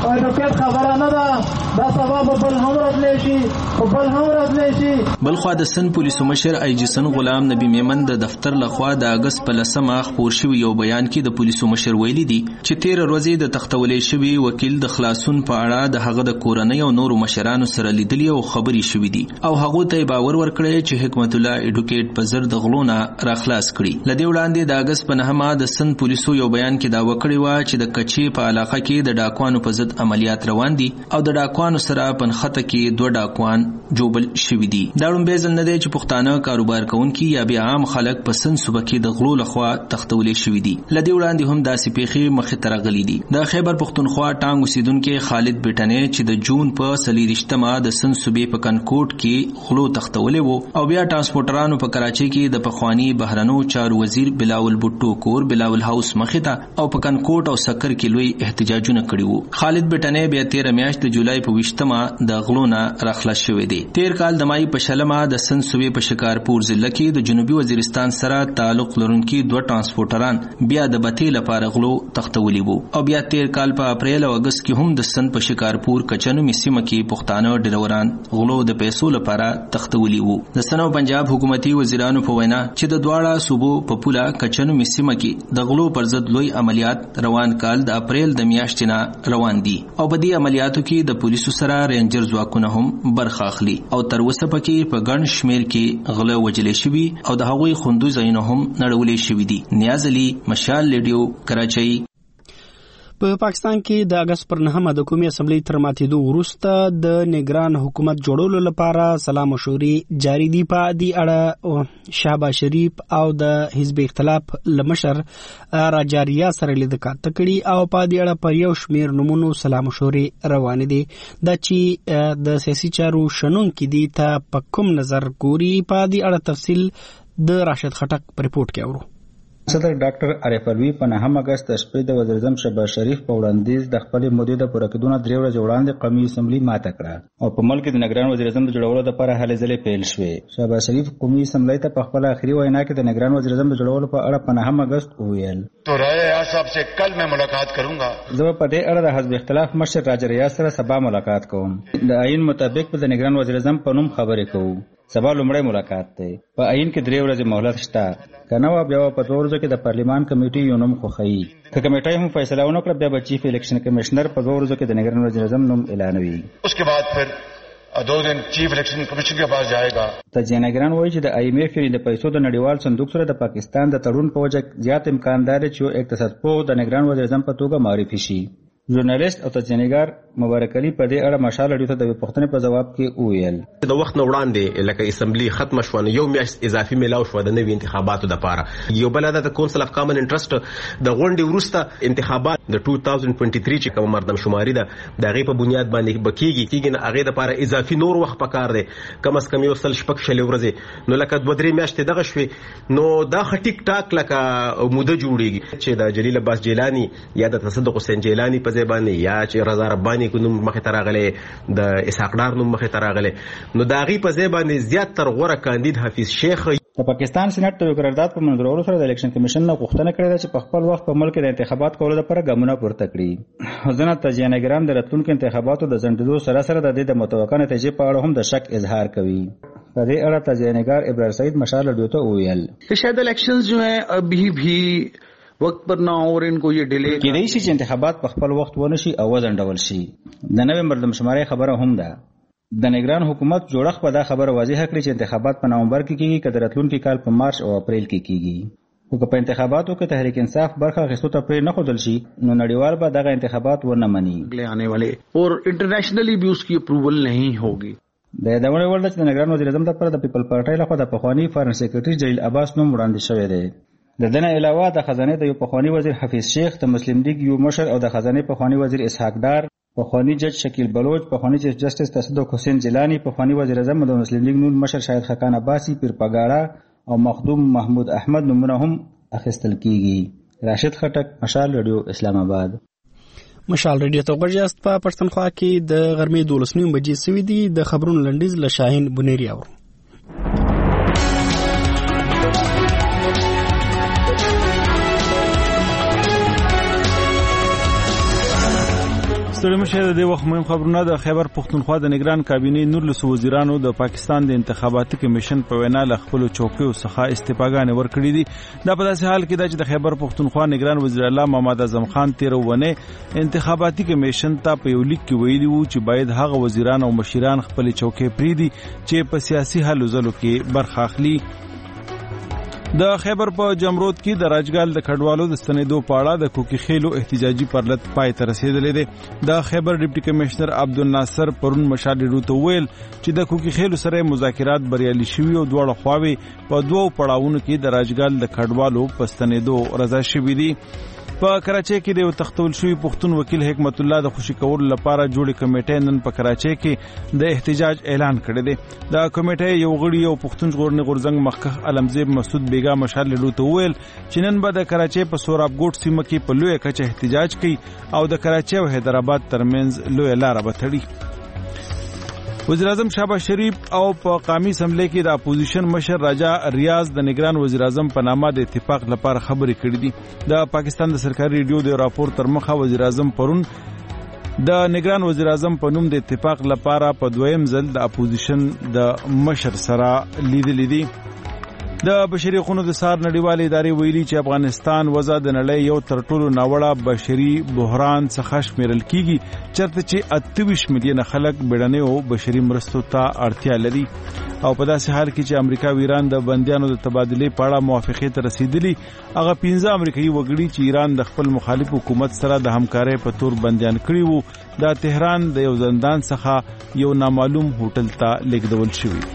S: اډوکیټ خبره نه ده دا سبب بل هم راتلی شي او بل هم راتلی شي.
Q: بلخوا د سن پولیسو مشر ای جی سن غلام نبی میمن د دفتر لخوا د اگست په لسمه خپور شوی یو بیان کې د پولیسو مشر ویلي دي چې تیر ورځې د تختولې شوی وکیل د خلاصون په اړه د هغه د کورنۍ او نورو مشرانو سره لیدلي او خبري شوی دي او هغه ته باور ورکړی چې حکمت الله اډوکیټ په زر د غلونه را خلاص کړي. لدی وړاندې د اگست په نهمه د سن پولیسو یو بیان کې دا وکړی و چې د کچې په علاقه کې د ډاکوانو په ضد عملیات روان دي او د ډاکوانو سره په نخته کې دوه ډاکوان جوبل شوی دي. دا لومبه ځل نه دی چې پښتانه کاروبار کوونکي یا بیا عام خلک په سن صوبه کې د غلو لخوا تختولې شوی دي. لدی وړاندې هم داسې پیښې مخې ته راغلي دي. د خیبر پښتونخوا ټانګ اوسیدونکو خالد بیٹنې چې د جون په سلیریشتمه د سن صوبې په کنکوټ کې غلو تختولې وو او بیا ټرانسپورټرانو په کراچۍ کې د پخوانی بهرنو چارو وزیر بلاول بوټو کور بلاول هاوس مخې ته او په کنکوټ او سکر کې لوی احتجاجونه کړي وو. خالد بیٹنې بیا تیر میاشت د جولای په وشتمه د غلونه راخلاص شوی دی. تیر کال د مای په شلمه د سن صوبې په شکارپور ضلع کې د جنوبي وزیرستان سره تعلق لرونکي دوه ټرانسپورټران بیا د بتې لپاره غلو تختولي وو او بیا تیر کال په اپریل او اگست کې هم د سن په شکارپور کچنو سیمه کې پښتانه ډریوران غلو د پیسو لپاره تختولي وو. د سن او پنجاب حکومتي وزیرانو په وینا چې د دواړه صوبو په پوله کچنو سیمه کې د غلو پر ضد لوی عملیات روان کال د اپریل د میاشتې نه روان دي او په دې عملیاتو کې د پولیسو سره رینجر ځواکونه هم برخه اخلي او تر اوسه پکې په ګڼ شمیر کې غله وجلې شوي او د هغوی خوندو ځایونه هم نړولې شوي دي. نیاز علي، مشال ریډیو، کراچۍ.
A: په پاکستان کې د اگست پر نهمه د قومي اسمبلی تر ماتېدو وروسته د نگران حکومت جوړولو لپاره سلا مشورې جاری دي. په دې اړه شهباز شریف او د حزب اختلاف لمشر راجاریا سره لید کاته کړي او په دې اړه پر یو شمیر نمونو سلا مشورې روان دي. دا چې د سیاسي چارو شنونکو دي ته په کوم نظر ګوري، په دې اړه تفصیل د راشد خټک په ریپورت کې اورو.
T: صدر ډاکټر عارف علوي په نهم اگست د شپې د وزیر اعظم شهباز شریف په وړاندیز د خپل مودې د پوره کېدو نه درې ورځې وړاندې قومي اسمبلی ماته کړه او په ملک د نگران وزیر اعظم د جوړولو لپاره هلې ځلې پیل شوې. شهباز شریف قومي اسمبلی ته په خپل اخري وینا کې د نگران وزیر اعظم د جوړولو په اړه په نهم اگست وویل
U: تو راجا صاحب سے کل میں ملاقات کروں گا.
T: زه په دې اړه د حزب اختلاف مشر راجاریا سره سبا ملاقات کوم. د عین مطابق په د نگران وزیر اعظم په نوم خبرې کوو. سبا لومړی ملاقات دی. په عین کې درې ورځې مهلت شته. کنه و بیا په دوه ورځو کې د پارلیمان کمیټې یو نوم خوخی. که کمیټه هم فیصله ونه کړه بیا به چیف الیکشن کمشنر په دوه ورځو کې د نگران وزیر اعظم نوم اعلانوي.
U: اس کے بعد پھر دو دن چیف الیکشن کمیشن کے پاس جائے گا.
T: تجزیه نگران وایي چې د آی ایم ایف یعنې د پیسو د نړیوال صندوق سره د پاکستان د تړون په وجه زیات امکان دی چې یو اقتصاد پوه د نگران وزیر اعظم په توګه معرفي شي. ژورنالیست او تجزیه‌نګار مبارک علي په دې اړه مشال اړیو ته د پوښتنې په جواب کې وویل
V: د وخت نه وړاندې لکه اسمبلی ختم شو نو یو میاشت اضافي میلاو شو د نوي انتخاباتو لپاره. یو بل د کونسل اف کامن انټرست د غونډې وروسته انتخابات د دوه هزار او دوه ترې چې کوم مردم شماري ده د هغې په بنیاد باندې بکیږي کېږي نه هغې دپاره اضافي نور وخت پکار دی کم از کم یو سل شپږ شلې ورځې نو لکه دوه درې میاشتې دغه شوې نو دا ښه ټیک ټاک لکه موده جوړېږي چې د جلیل عباس جیلاني یا د تصدق حسین جیلاني په ځای باندې یا چې رضا رباني کو نوم مخې ته راغلی د اسحاق ډار نوم مخې ته راغلی نو د هغې په ځای باندې زیات تر غوره کاندید حفیظ شیخ.
T: د پاکستان سېنات د یو قرارداد په منظورولو سره د الیکشن کمیشن نه غوښتنه کړې ده چې په خپل وخت په ملک د انتخابات کولو لپاره ګامونه پورته کړي. ځینې تجزیه‌نګاران د راتلونکو انتخاباتو د ځنډېدو سره سره د دې د متوقع نتیجې په اړه هم د شک اظهار کوي. په دې اړه تجزیه‌نګار ابرار سعید مشال اډیو ته وویل
W: کہ شاید الیکشنز جو ہیں ابھی بھی وقت پر نہ ہو اور ان کو یہ ڈیلے
T: کېدای شي چې انتخابات په خپل وخت ونه شي او وځنډول شي. د نوې مردمشمارۍ خبره هم ده. د نگران حکومت جوړښت په دا خبره واضح کړي چې انتخابات په نومبر کې کېږي که د راتلونکي کال په مارچ او اپریل کې کېږي. خو که په انتخاباتو کې تحریک انصاف برخه اخیستو ته پرې نه ښودل شي نو نړیوال به دغه انتخابات ونه مني
W: آنے والے اور انټرنیشنلی بھی اس کی اپروول نہیں ہوگی.
T: د یادونې وړ ده چې د نگران وزیر اعظم لپاره د پیپل پارټۍ لخوا د پخواني فارن سیکرټري جلیل عباس نوم وړاندې شوی دی. د دې نه علاوه د خزانې د یو پخواني وزیر حفیظ شیخ، د مسلم لیگ یو مشر او د خزانې پخواني وزیر اسحاق ډار، پخوانی جج شکیل بلوچ، پخوانی چیف جسٹس تصدق حسین جیلانی، پخوانی وزیر اعظم د مسلم لیگ نون مشر شاهد خاقان عباسی، پیر پګاړه او مخدوم محمود احمد نمونه هم اخیستل کیږي. راشد خټک، مشال رادیو، اسلام آباد.
A: مشال رادیو ته غوږیاست. په پښتونخوا کې د غرمې دولس نیم بجې سوي دي. د خبرونو لنډیز له شاهین بنيري اورو.
B: ستړي مشه د وخت مهم خبرونه د خیبر پښتونخوا د نگران کابینې نورلسو وزیرانو د پاکستان د انتخاباتي کمیشن په وینا له خپل چوکیو څخه استفاګانې ورکړې دي. دا په داسې حال کې ده چې د خیبر پښتونخوا نگران وزیر اعلی محمد اعظم خان تیر ونه انتخاباتي کمیشن ته په یو لیک کې ویلي وو چې باید هغه وزیران او مشیران خپل چوکۍ پریدي چې په سیاسي هلو ځلو کې برخه اخلي. د خیبر په جمرود کې د راجګال د کډوالو د ستنېدو په اړه د کوکي خېلو احتجاجي پرلط پای ته رسیدلې ده. د خیبر ډیپټي کمشنر عبدالناصر پرون مشال ډیرو ویل چې د کوکي خېلو سره مذاکرات بریالي شوي او دواړه خواوې په دوو پړاوونو کې د راجګال د کډوالو په ستنېدو رضا شوي دي. په کراچۍ کې د یو تختول شوي پښتون وکیل حکمت الله د خوشي کولو لپاره جوړې کمیټې نن په کراچۍ کې د احتجاج اعلان کړی دی. د کمیټې یو غړي یو پښتون ژغورنې غورځنګ مخکښ علمزیب مسعود بیګا مشال لډو ته وویل چې نن به د کراچۍ په سورابګوټ سیمه کې په لویه کچه احتجاج کوي او د کراچۍ او حیدرآباد ترمنځ لویه لاره به تړي. وزیر اعظم شهباز شریف او په قومي اسمبلی کې د اپوزیشن مشر راجا ریاض د نگران وزیر اعظم په نامه د اتفاق لپاره خبرې کړې دي. د پاکستان د سرکاري ریډیو د راپور تر مخه وزیر اعظم پرون د نگران وزیر اعظم په نوم د اتفاق لپاره په دویم ځل د اپوزیشن د مشر سره لیدلې دي. د بشري حقوقو د سار نړیوالې ادارې ویلي چې افغانستان وضع د نړۍ یو تر ټولو ناوړه بشري بحران څخه شمیرل کیږي چرته چې اته ویشت میلیونه خلک بیړنیو بشري مرستو ته اړتیا لري. او په داسې حال کې چې امریکا او ایران د بندیانو د تبادلې په اړه موافقې ته رسیدلي هغه پنځه امریکایي وګړي چې ایران د خپل مخالف حکومت سره د همکارۍ په تور بندیان کړي وو د تهران د یو زندان څخه یو نامعلوم هوټل ته لیږدول شوي.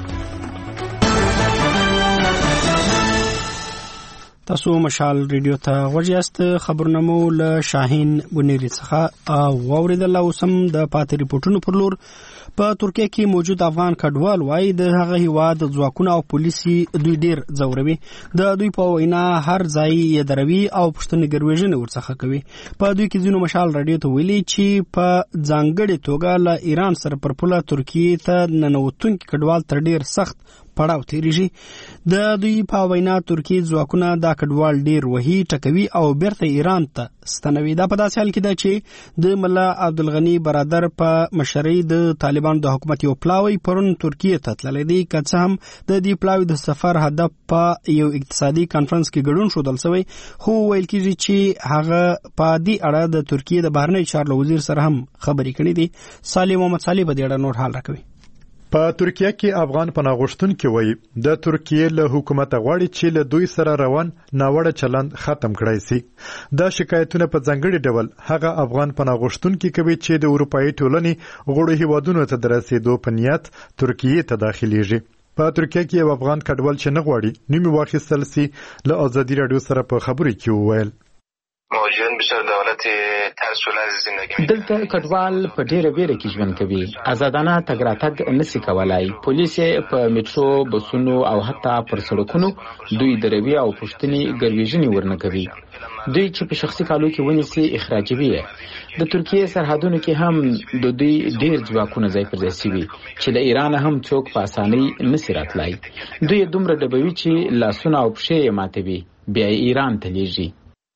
A: تاسو مشال ریډیو ته غوږیاست. خبرونه مو له شاهین بنيري څخه او اوریدل او سم د پاتې ریپورتونو پر لور. په ترکیه کې موجود افغان کډوال وايي د هغه هیواد ځواکونه او پولیسي دوی ډیر ځوروي. د دوی په وینا هر ځای یې دروي او پښتني ګرویژن ورڅخه کوي. په دوی کې ځینو مشال رادیو ته ویلي چې په ځانګړي توګه له ایران سره پر پوله ترکیه ته ننوتونکي کډوال تر ډیر سخت پړاو تیریږي. د دوی په وینا ترکیه ځواکونه دا کډوال ډیر وهي ټکوي او بیرته ایران ته ستنوي. دا په داسې حال کې ده چې د ملا عبدالغنی برادر په مشرۍ د طالبانو د حکومت یو پلاوی پرون ترکیه ته تللی دی. که څه هم د دې پلاوی د سفر هدف په یو اقتصادي کانفرنس کې ګډون ښودل شوی خو ویل کېږي چې هغه په دې اړه د ترکیه د بهرنی چارو وزیر سره هم خبرې کړې دي. صالح محمد صالح به دې اړه نور حال راکوي.
C: په ترکیه کې افغان پناه غوښتونکي وایي د ترکیه له حکومت غواړي چې له دوی سره روان ناوړه چلند ختم کړای شي. دا شکایتونه په ځانګړي ډول هغه افغان پناه غوښتونکي کوي چې د اروپאי ټولنې غړو هیوادونو ته د رسیدو په نیت ترکیه ته داخليږي. په ترکیه کې یو افغان کډوال چې نه غواړي نیمه واخیستل سي له ازادي رادیو سره په خبرو کې وویل
F: موجود بشر دولت ترس ولز زندگی
X: دلته کډوال په ډیره بیره کې ژوند کوي. آزادانه تګ راتګ نشي کولای. پولیس په میټرو بسونو او حتی پر سړکونو دوی دروي او پښتني ګرویژنې ورنه کوي. دوی چې په شخصي کالو کې ونیسي اخراجوي. د ترکیه سرحدونو کې هم د دوی ډیر ځواکونه ځای پر ځای شوي چې د ایران هم څوک په اسانۍ نشي راتلای. دوی دومره ډبوي چې لاسونه او پښې یې ماتوي بیا ایران ته لیږي.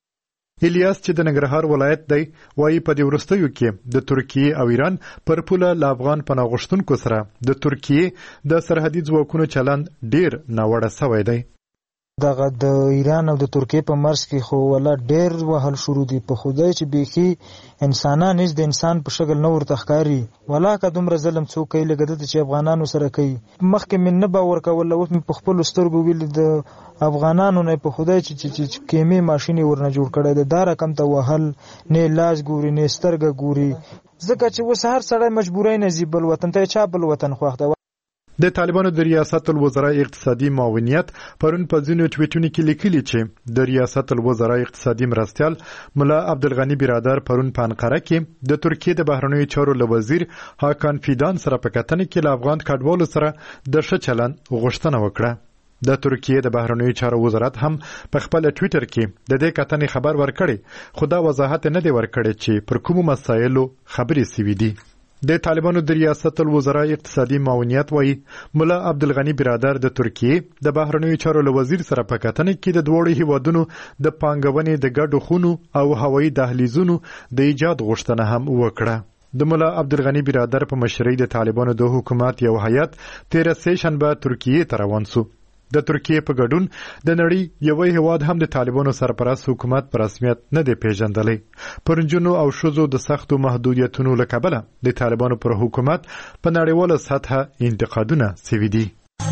C: الیاس چې د ننګرهار ولایت دی وایي په دې وروستیو کې د ترکیه او ایران پر پوله له افغان پناه غوښتونکو سره د ترکیه د سرحدي ځواکونو چلند ډیر ناوړه سوی دی.
Y: دغه د ایران او د ترکیه په مرز کې خو ولا ډیر وهل شروع دي. په خدای چې بيخي انسانان هیڅ د انسان په شکل نه ورته ښکاري. ولا که دومره ظلم څوک کوي لکه د چې افغانانو سره کوي. مخکې من نه باور کول اوس په خپل سترګو ویل د افغانانو نه په خدای چې چې کیمې ماشين ورنه جوړ کړي د دار کم ته وهل نه لاس ګوري نه سترګه ګوري. ځکه چې وس هر سړی مجبورای نه زیبل وطن ته چا بل وطن خوښ
C: د طالبانو د ریاست الوزرا اقتصادي معاونیت پرون په ځینو ټویټونو کې لیکلي چې د ریاست الوزرا اقتصادي مرستیال ملا عبدالغنی برادر پرون په انقره کې د ترکیه د بهرنیو چارو له وزیر هاکان فیدان سره په کتنه کې له افغان کډوالو سره د ښه چلند غوښتنه وکړه. د ترکیه د بهرنیو چارو وزارت هم په خپل ټویټر کې د دې کتنې خبر ورکړي خو دا وضاحت نه دی ورکړی چې پر کومو مسایلو خبرې سوي دي. د طالبانو د ریاست الوزرا اقتصادي معاونیت وایي مولا عبدالغنی برادر د ترکیې د بهرنیو چارو له وزیر سره په کتنه کې د دوړو هیوادونو د پانګونې د ګډو خونو او هوایي دهلیزونو د ایجاد غوښتنه هم وکړه د مولا عبدالغنی برادر په مشرۍ د طالبانو د حکومت یو هیئت تیر سه شنبه ترکیې ته روان سو د ترکیې په ګډون د نړۍ یو هیواد هم د طالبانو سرپرست حکومت په رسمیت نه دی پیژندلی پر نجونو او ښځو د سختو محدودیتونو له کبله د طالبانو پر حکومت په نړیواله سطحه انتقادونه سوي دي.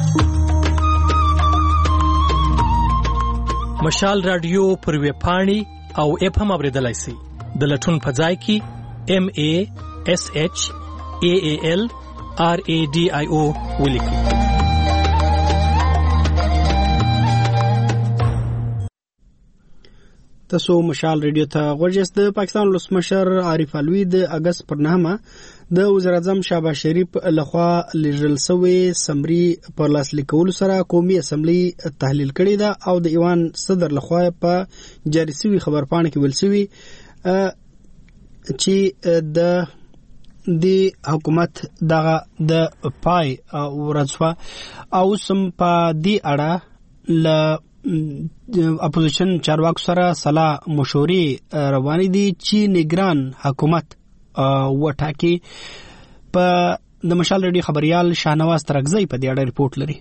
D: مشال رادیو پر ویب پاڼې او اپ هم اوریدلای شئ د لټون په ځای کې ام ای اس ایچ ای ای ال آر ای ډي آی او ولیکئ. تاسو مشال ریډیو ته غوږیاست. د پاکستان ولسمشر عارف علوي د اگست پر نهمه د وزیر اعظم شهباز شریف لخوا لیږل شوی سمري پر لاسلیک کولو سره قومي اسمبلی تحلیل کړې ده او د ایوان صدر لخوا په جاري شوی خبرپاڼه کې ویل شوی چې د د حکومت دغه د پای ورځوا او سم په دی اړه ل اپوزیشن چارواکو سره سلا مشورې روانې دي چې نگران حکومت وټاکي. په د مشال ریډیو خبريال شاهنواز ترغزی په دې اړه ریپورت لري.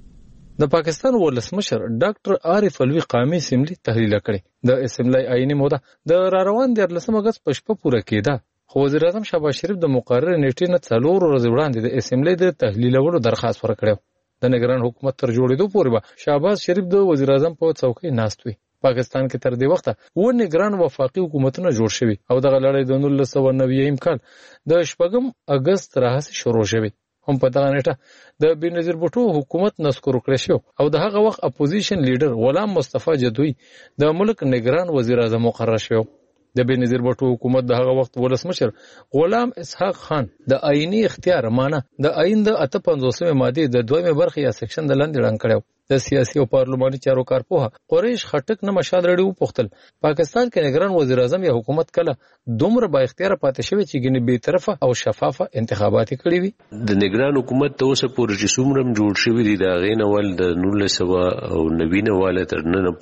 M: د پاکستان ولسمشر ډاکټر عارف علوي قومي اسمبلی تحلیل کړي. د اسمبلی آئینی موده د را روان د لسم اگست په شپه پوره کېده خو وزیر اعظم شهباز شریف د مقرره نیټې نه څلور ورځې وړاندې د اسمبلی د تحلیلولو درخواست ورکړ. د نگران حکومت تر جوړېدو پورې به شهباز شریف د وزیر اعظم په څوکۍ ناست وي. پاکستان کې تر دې وخته و نگران وفاقي حکومتونه جوړ شوي او دغه لړۍ د نولس سوه نوي کال د شپږم اگست راهیسې شروع شوي. هم په دغه نیټه د بېنظیر بوټو حکومت نسکور کړی شو او د هغه وخت اپوزیشن لیډر غلام مصطفی جدوی د ملک نگران وزیر اعظم مقرر شو. د بېنظیر بوټو حکومت د هغه وخت ولسمشر غلام اسحاق خان د آئینی اختیار معنی د آئین د اته پنځوسمې ماده د دویمه برخه یا سیکشن د لاندې ړنګ کړو. د سیاسي او پارلماني چارو کارپوه قریش خټک نه مشال رډیو پختل پاکستان کې نگران وزیر اعظم یا حکومت کله دومره با اختیار پاتې شوی چې ګنې بې طرفه او شفافه انتخابات کړي وي.
G: د نگران حکومت ته اوسه پورې چې څومره جوړ شوی دی دا غین ول د نولس سوه او نوي واله تر نن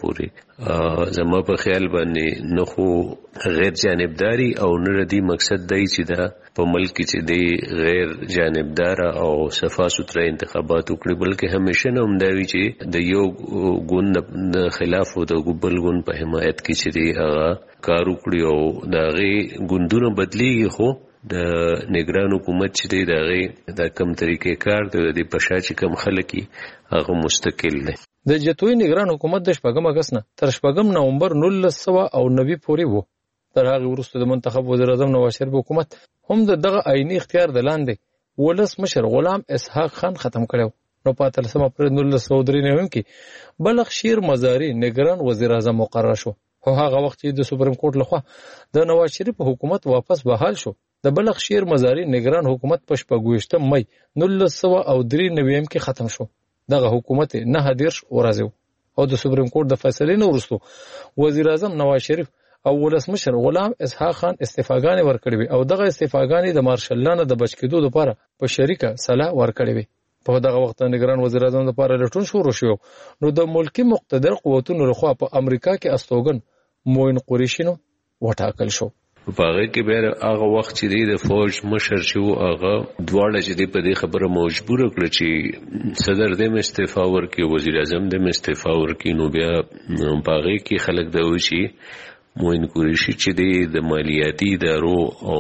G: پورې زما په خیال باندې نه خو غیر جانبداري او نه ردي مقصد دی چې دا په ملک کې دی غیر جانبدار او صفا سوتره انتخابات وکړي بلکې همیشه نه همداوي چې د یو ګوند د خلاف او د ګبل ګوند په حمایت کې چې دی هغه کار وکړي او د هغې ګوندونه بدلیږي خو د نگران حکومت چې دی د هغې د کم طریقې کار د دې په شا چې کم خلک هغه مستقل دی.
M: د جتوی نگران حکومت د شپږم اگست نه تر شپږم نومبر نولس سوه او نوي پورې وو. تر هغې وروسته د منتخب وزیر اعظم نواز شریف حکومت هم د دغه آئینی اختیار د لاندې ولسمشر غلام اسحاق خان ختم کړی. نو په اتلسم اپریل نولس سوه درې نوي کې بلخ شیر مزاري نگران وزیر اعظم مقرر شو. خو هغه وخت چې د سپریم کورټ لخوا د نواز شریف حکومت واپس بحال شو د بلخ شیر مزاري نگران حکومت په شپږویشتم مۍ نولس سوه او درې نوي کې ختم شو. دغه حکومت نه دېرش ورځې او د سپریم کورټ د فیصلې نه وروسته وزیر اعظم نواز شریف او ولسمشر غلام اسحاق خان استعفاګانې ورکړې وي او دغه استعفاګانې د مارشلانو د بچ کېدو لپاره په شریکه سلا ورکړې وي. په دغه وخت نگران وزیر اعظم لپاره لټون شروع شو نو د ملکی مقتدر قوتونو لخوا په امریکا کې استوګن موین قریشي نو وټاکل شو.
G: په هغه کې به هغه وخت چې د فوج مشر شو هغه دواړه چې په دې خبره مجبور کړ چې صدر دې استعفا ورکړي وزیر اعظم دې استعفا ورکړي. نو بیا په هغه کې خلک دا وایي چې موین قریشي چې د مالیاتي ادارو او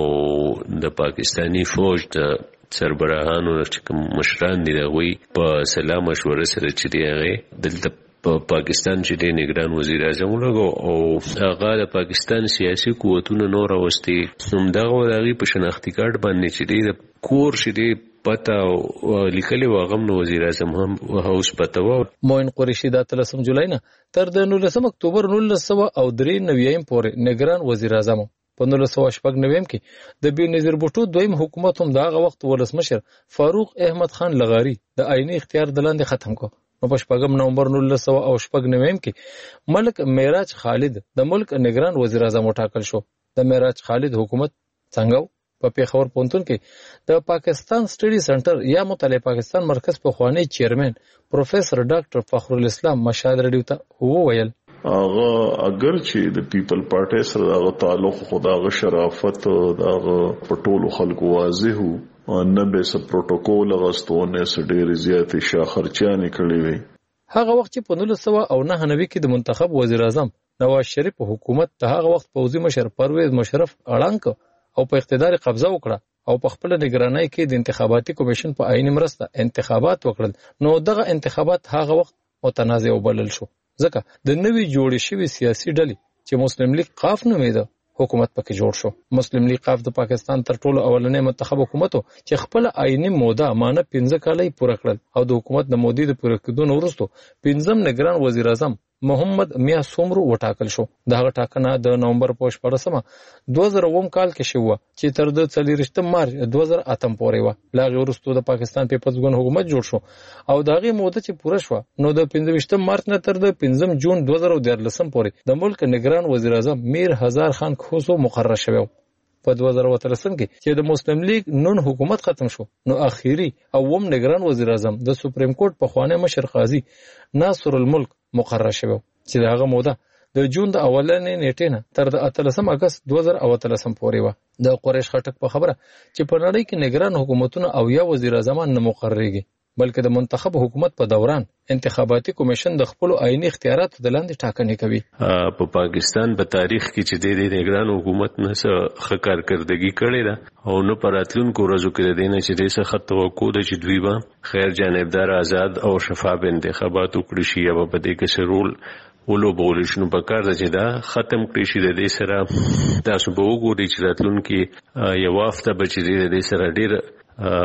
G: د پاکستانی فوج د سربراهانو چې کوم مشران دي هغوی په سلا مشوره سره چې دی هغې دلته په پاکستان چې دی نگران وزیر اعظم ولګو او هغه د پاکستان سیاسي قوتونه نور راوستي همدغه د هغې په شناختي کارت باندې چې دی د کور چې دی پته لیکلې وه هغه هم نو وزیر اعظم هم اوس پته وه.
M: موین قریشي د اتلسم جولای نه تر د نولسم اکتوبر نولس سوه او درې نویم پورې نگران وزیر اعظم په نولس سوه شپږ نویم کې د بېنظیر بوټو دویم حکومت هم د هغه وخت ولسمشر فاروق احمد خان لغاري د آئیني اختیار د لاندې ختم کړ. نو په شپږم نومبر نولس سوه او شپږ نویم کې ملک معراج خالد د ملک نگران وزیر اعظم وټاکل شو. د معراج خالد حکومت څنګه په پیښور پوهنتون کې د پاکستان سټډي سنټر یا مطالعه پاکستان مرکز پخوانی چیرمن پروفیسور ډاکټر فخر الاسلام مشال رډیو ته وویل
H: هغه اگر چې د پیپل پارټي سره دغه تعلق خداغه شرافت دغه پټولو خلکو واضح وو نه به س پروتوکول غستونه س ډېر زیات شاخرچانه کړی وي.
M: هغه وخت چې په نولس سوه او نهه نوي کې د منتخب وزیر اعظم نواز شریف په حکومت د هغه وخت پوځي مشر پرویز مشرف اړانګ او په اقتدار قبضه وکړه او په خپل نگرانۍ کې د انتخاباتي کمیشن په عیني مرسته انتخابات وکړل نو دغه انتخابات هغه وخت متنازع وبلل شو ځکه د نوي جوړې شوی سیاسي ډلې چې مسلم لیگ قاف نومیده حکومت پکې جوړ شو. مسلم لیگ قاف د پاکستان تر ټولو اولنې منتخب حکومت چې خپل عیني موده مانه پنځه کاله پوره کړل او د حکومت د مودې د پوره کېدو وروسته پنځم نگران وزیر اعظم محمد میا سومرو وټاکل شو. دغه ټاکنه د نومبر په شپږمه دوه زره اووه کال کې شوه چې تر د څلوېښتم مارچ دوه زره اتم پورې و. لا غیر وروسته د پاکستان پیپلز ګوند حکومت جوړ شو او دغه موده چې پوره شو نو د پنځه مارچ نه تر د پنځم جون دوه زره دیارلسم پورې د ملک نگران وزیر اعظم میر هزار خان خوسو مقرر شوی. په دوه زره اتلسم کې چې د مسلم لیگ نون حکومت ختم شو نو اخیری او وم نگران وزیر اعظم د سپریم کورټ په خوانه مشر قاضي ناصر الملک مقرر شوی چې دغه موده د جون د اولنې نیټې نه تر د اتلسم اگست دوه زره اتلسم پورې و. د قریش خټک په خبره چې په نړۍ کې نگران حکومتونه او یا وزیر اعظمان نه مقرریږي بلکې د منتخب حکومت په دوران انتخاباتي کمیشن د خپل عیني اختیاراتو د لاندې ټاکنې کوي.
G: په پاکستان په تاریخ کې چې د نگران حکومت نه څه ښه کارکردګي کړې ده او نو په راتلونکو ورځو کې د دې نه چې د څه ښه توقع ده چې دوی به خیر جانبدار آزاد او شفاف انتخابات وکړي شي یا په دې کې څه رول ولو بول شنو په کار ده چې دا ختم کړي شي. د دې سره تاسو به وګورئ چې راتلونکي یو هفته به چې د دې سره ډېر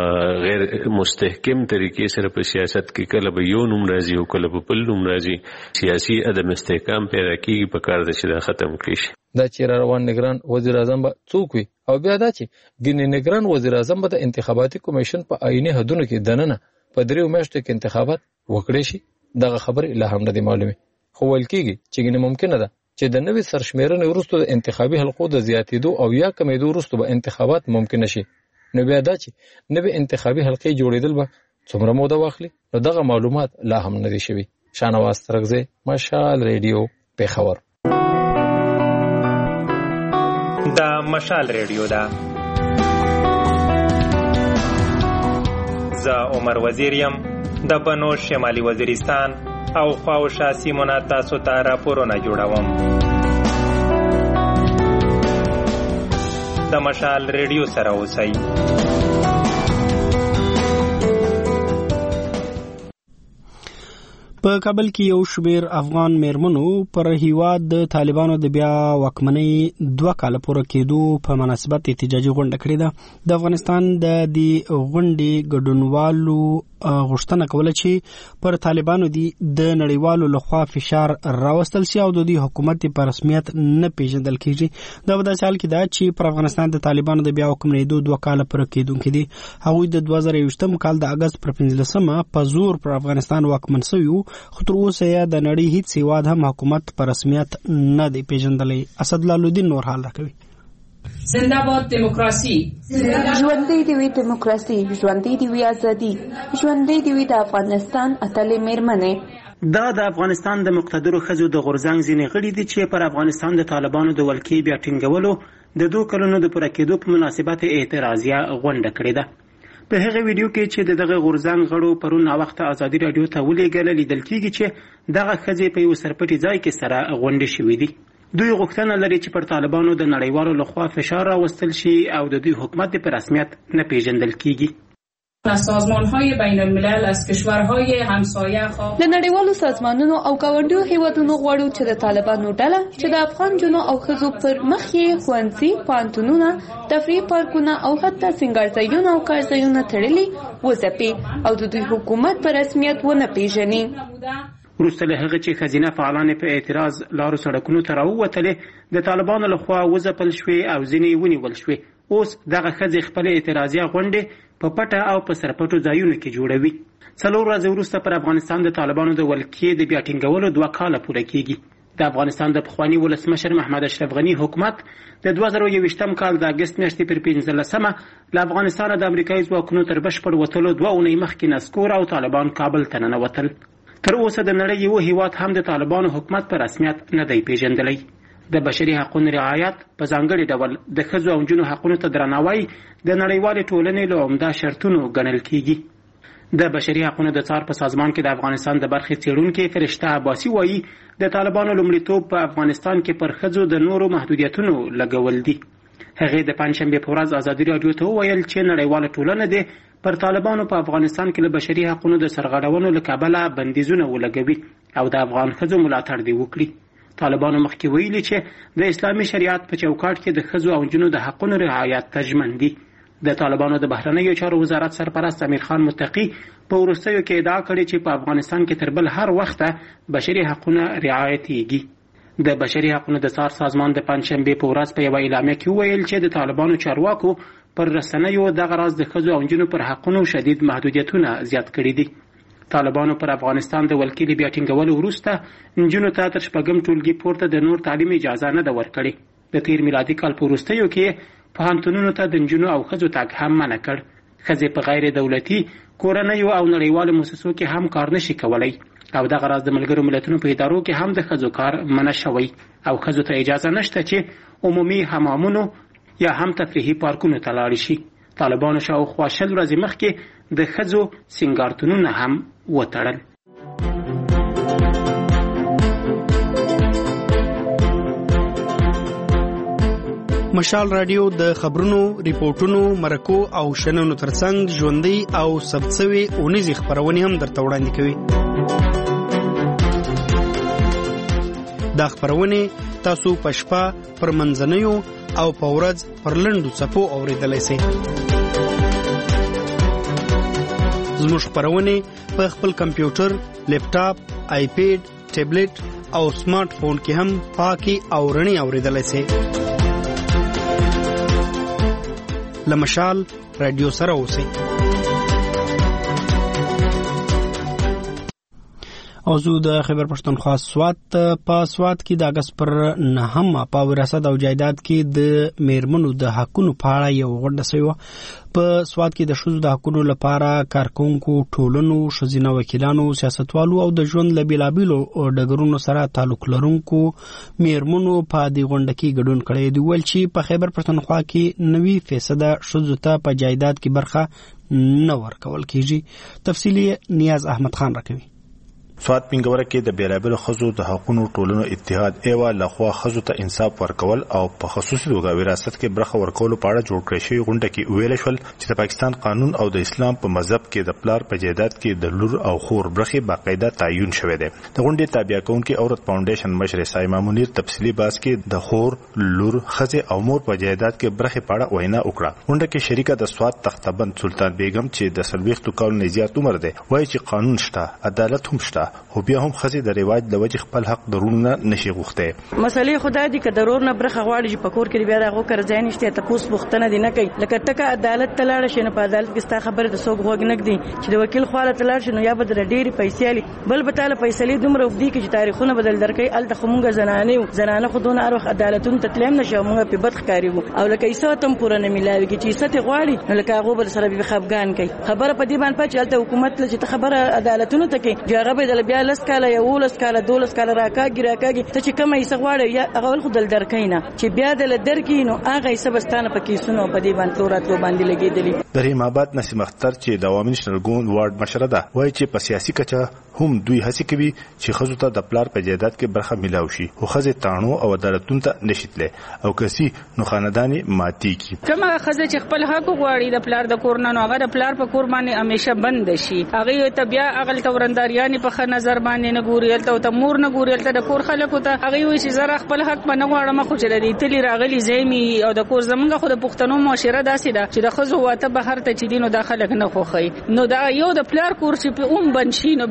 G: غیر مستحکم طریقې سره په سیاست کې کله به یو نوم راځي او کله به بل نوم راځي سیاسي عدم استحکام پیدا کیږي په کار ده چې دا ختم کړي شي.
M: دا چې را روان نگران وزیر اعظم به څوک وي او بیا دا چې ګینې نگران وزیر اعظم به د انتخاباتي کمیشن په عیني حدونو کې دننه په دریو میاشتو کې انتخابات وکړي شي دغه خبرې لا هم نه دی معلومه. خو ویل کېږي چې ګینې ممکنه ده چې د نوې سرشمیرنې وروسته د انتخابي حلقو د زیاتېدو او یا کمېدو وروسته به انتخابات ممکن شي. نو بیا دا چې نوې انتخابي حلقې جوړېدل به څومره موده واخلي نو دغه معلومات لا هم نه دي شوي. شاهنواز ترکزی مشال ریډیو پیښور.
I: دا مشال ریډیو ده. زه عمر وزیر یم د بنوش شمالي وزیرستان او خواوشا سیمونه تاسو ته راپورونه جوړوم. د مشال ریډیو سره اوسئ.
A: په کابل کې یو شمېر افغان میرمنو پر هیواد د طالبانو د بیا واکمنۍ دوه کاله پوره کېدو په مناسبت احتجاجي غونډه کړې ده. د افغانستان د دې غونډې ګډونوالو غوښتنه کوله چې پر طالبانو دی د نړیوالو لخوا فشار راوستل شي او د دې حکومت په رسمیت نه پیژندل کیږي. دا په داسې حال کې ده چې پر افغانستان د طالبانو د بیا واکمنۍ دوه کاله پوره کېدونکي دي. هغوی د دوه زره یوویشتم کال د اګست پر پنځلسمه په زور پر افغانستان واکمن شوي خو تر اوسه یې د نړۍ هیڅ هیواد هم حکومت په رسمیت نه دی پیژندلی. اسدالله لودین نور حال راکوي.
J: زنده باد دیموکراسي. ژوندۍ دې وي دیموکراسي، ژوندۍ دې وي ازادي، ژوندۍ دې وي د افغانستان اتلې میرمنې.
K: دا د افغانستان د مقتدرو ښځو د غورځنګ ځینې غړي دي چې پر افغانستان د طالبانو د ولکې بیا ټینګولو د دوه کلونو د پوره کېدو په مناسبت اعتراضیه غونډه کړې ده. په هغه ویډیو کې چې د دغه غورځنګ غړو پرون ناوخته ازادي راډیو ته ولېږله لیدل کېږي چې دغه ښځې په یو سرپټي ځای کې سره غونډې شوي دي. دوی غوښتنه لري چې پر طالبانو د نړیوالو لخوا فشار راوستل شي او د دوی حکومت په رسمیت نه پیژندل کیږي.
J: سازمان‌های بین الملل از کشورهای همسایه خوا د نړیوالو سازمانونو او ګاونډیو هیوادونو غواړو چې د طالبانو ډله چې د افغان جنو او ښځو پر مخ یې ښوونځي، پوهنتونونه، تفریح پارکونه او حتی سینګارځایونه او کارځایونه تړلي وځپي او د دوی حکومت په رسمیت ونه پیژني.
K: وروسته له هغه چې ښځینه فعالانې په اعتراض لارو سړکونو ته راووتلې د طالبانو لخوا وځپل شوې او ځینې ونیول شوې. اوس دغه ښځې خپلې اعتراضیه غونډې په پټه او په سرپټو ځایونو کې جوړوي. څلور ورځې وروسته پر افغانستان د طالبانو د ولکې د بیا ټینګولو دوه کاله پوره کېږي. د افغانستان د پخوانی ولسمشر محمد اشرف غنی حکومت د دوه زره یوویشتم کال د اګست میاشتې پر پنځلسمه له افغانستانه د امریکایي ځواکونو تر بشپړ وتلو دوه اونۍ مخکې نسکور او طالبان کابل ته ننوتل. تر اوسه د نړۍ یو هیواد هم د طالبانو حکومت په رسمیت نه دی پیژندلی. د بشري حقوقو رعایت په ځانګړي ډول د ښځو او نجونو حقونو ته درناوی د نړیوالې ټولنې له عمده شرطونو ګڼل کیږي. د بشري حقوقو د څار په سازمان کې د افغانستان د برخې څېړونکي فرشته عباسي وایي د طالبانو لومړیتوب په افغانستان کې پر ښځو د نورو محدودیتونو لګول دي. هغې د پنجشنبې په ورځ ازادي راډیو ته وویل چې نړیواله ټولنه دې پر طالبانو په افغانستان کې له بشري حقوقو د سرغړونو له کبله بندیزونه ولګوي او د افغان ښځو ملاتړ دې وکړي. طالبانو مخکې ویلي چې د اسلامي شریعت په چوکاټ کې د ښځو او نجونو د حقونو رعایت ته ژمن دي. د طالبانو د بهرنیو چارو وزارت سرپرست امیر خان متقي په وروستیو کې ادعا کړې چې په افغانستان کې تر بل هر وخته بشري حقونه رعایتېږي. د بشري حقونو د څار سازمان د پنجشنبې په ورځ په یوه اعلامیه کې وویل چې د طالبانو چارواکو پر رسنیو دغه راز د ښځو او نجونو پر حقونو شدید محدودیتونه زیات کړي دي. طالبانو پر افغانستان د ولکې بیا ټینګولو وروسته نجونو ته تر شپږم ټولګي پورته د نور تعلیم اجازه نه ده ورکړې. د تیر میلادي کال په وروستیو کې پوهنتونونو ته د نجونو او ښځو تګ هم منع کړ. ښځې په غیر دولتي کورنیو او نړیوالو مؤسسو کې هم کار نشي کولی او دغه راز د ملګرو ملتونو په ادارو کې هم د ښځو کار منع شوی او ښځو ته اجازه نشته چې عمومي حمامونو یا هم تفریحي پارکونو ته لاړې شي. طالبانو شاوخوا شل ورځې مخکې د ښځو سینګارتونونه هم وتړل.
A: مشال رادیو د خبرونو، ریپورتونو، مرکو او شننو ترڅنګ ژوندۍ او ثبت شوې اونیزې خپرونې هم درته وړاندې کوي. دا خپرونې تاسو په شپه، پر منځنیو او په ورځ پر لنډو څپو اورېدلی سئ. زموږ خپرونې په خپل کمپیوټر، لیپټاپ، آیپیډ، ټابلیټ او سمارټ فون کې هم پاکي او رڼې اورېدلی سئ. لمشال رادیو سره اوسئ. اوزو د خیبر پښتونخوا سوات په سوات کې د اگست پر نهمه په وراثت او جایداد کې د میرمنو د حقونو په اړه یو غونډه شوه. په سوات کې د ښځو د حقونو لپاره کارکونکو ټولنو، ښځینه وکیلانو، سیاستوالو او د ژوند له بېلابېلو ډګرونو سره تعلق لرونکو میرمنو په دې غونډه کې ګډون کړی دی. ویل چې په خیبر پښتونخوا کې نوي فیصده ښځو ته په جایداد کې برخه نه ورکول کیږي. تفصیلي نیاز احمد خان راکوي.
E: سوات پنګوره کې د بیلابل خزو د حقوقو ټولنو اتحاد ایوا لخوا خزو ته انصاف ورکول او په خصوصي توګه وراثت کې برخه ورکول په اړه جوړ کړی شوی غونډه کې ویل شول چې د پاکستان قانون او د اسلام په مذهب کې د پلار په جایداد کې د لور او خور برخه باقاعده تعین شوی دی. د غونډې تابع کونکي عورت فاونډیشن مشر سایما منیر تفصیلی باس کې د خور، لور، خزه او مور په جایداد کې برخه په اړه وینا وکړه. غونډه کې شریکه د سوات تختبند سلطان بیگم چې د سلويختو کال نه زیات عمر دی وایي چې قانون شته، عدالت هم شته، خو بیا هم خزه د رواج د وجه خپل حق درونه نشي غوښته.
L: مسلې خدای دې که ضرور نه برخه غواړي چې پکور کې بیا راغو کر ځای نشته ته پوس بوختنه دي نه کوي. لکه تک عدالت تلاړ شي نه په عدالت کې ستا خبره د سوق غوګ نګ دي چې د وکیل خواله تلاړ شي نو یا بدل ډېری پیسې علي بل به تعالی پیسې دومره وفدي کې چې تاریخونه بدل درکې ال تخمونګه زنانه زنانه خودونه اروخ عدالتون تتلم نشو موږ په بد ښکاریو او لکه ایسه تم پوره نه ملاوي کې چې ست غواړي نو لکه هغه بل سره به خفغان کوي. خبره په دې باندې چې الته حکومت لږ ته خبره عدالتونو ته کې جوړه بدل بیا لس کاله یو لس کاله دولس کاله راکاږي راکاږي ته چې کومه ایسه غواړي یا هغه خو دل درکینا چې بیا دل درکې نو هغه ایسه بستانه پکې سونو په دې باندې توراتو باندې لګېدلی.
E: د رحیم آباد نسیم اختر چې د عوامي نېشنل ګوند وارډ مشره ده وایي چې په سیاسي کچه هم دوی هڅه کوي چې خزو ته د پلار په جایداد کې برخه ملاوي شي خو خزه تانو او عدالتونو ته نشیتله او کسي نو خاندانی ماتي کی.
N: کومه خزه چې خپل حق غواړي د پلار د کور نه نو هغه د پلار په کور باندې همیشه بند شي. هغه ته بیا هغه تورنداریان په خ نظر باندې نه ګوري ته ته مور نه ګوري ته د کور خلکو ته هغه وي چې زره خپل حق باندې غواړم خو چې د تلی راغلي زمي او د کور زمونږ خو د پښتنو معاشره داسې ده چې د خزو واته بهر ته چې دینو داخله نه خوخی نو دا یو د پلار کور چې په اون بنشي نو بیا د خزو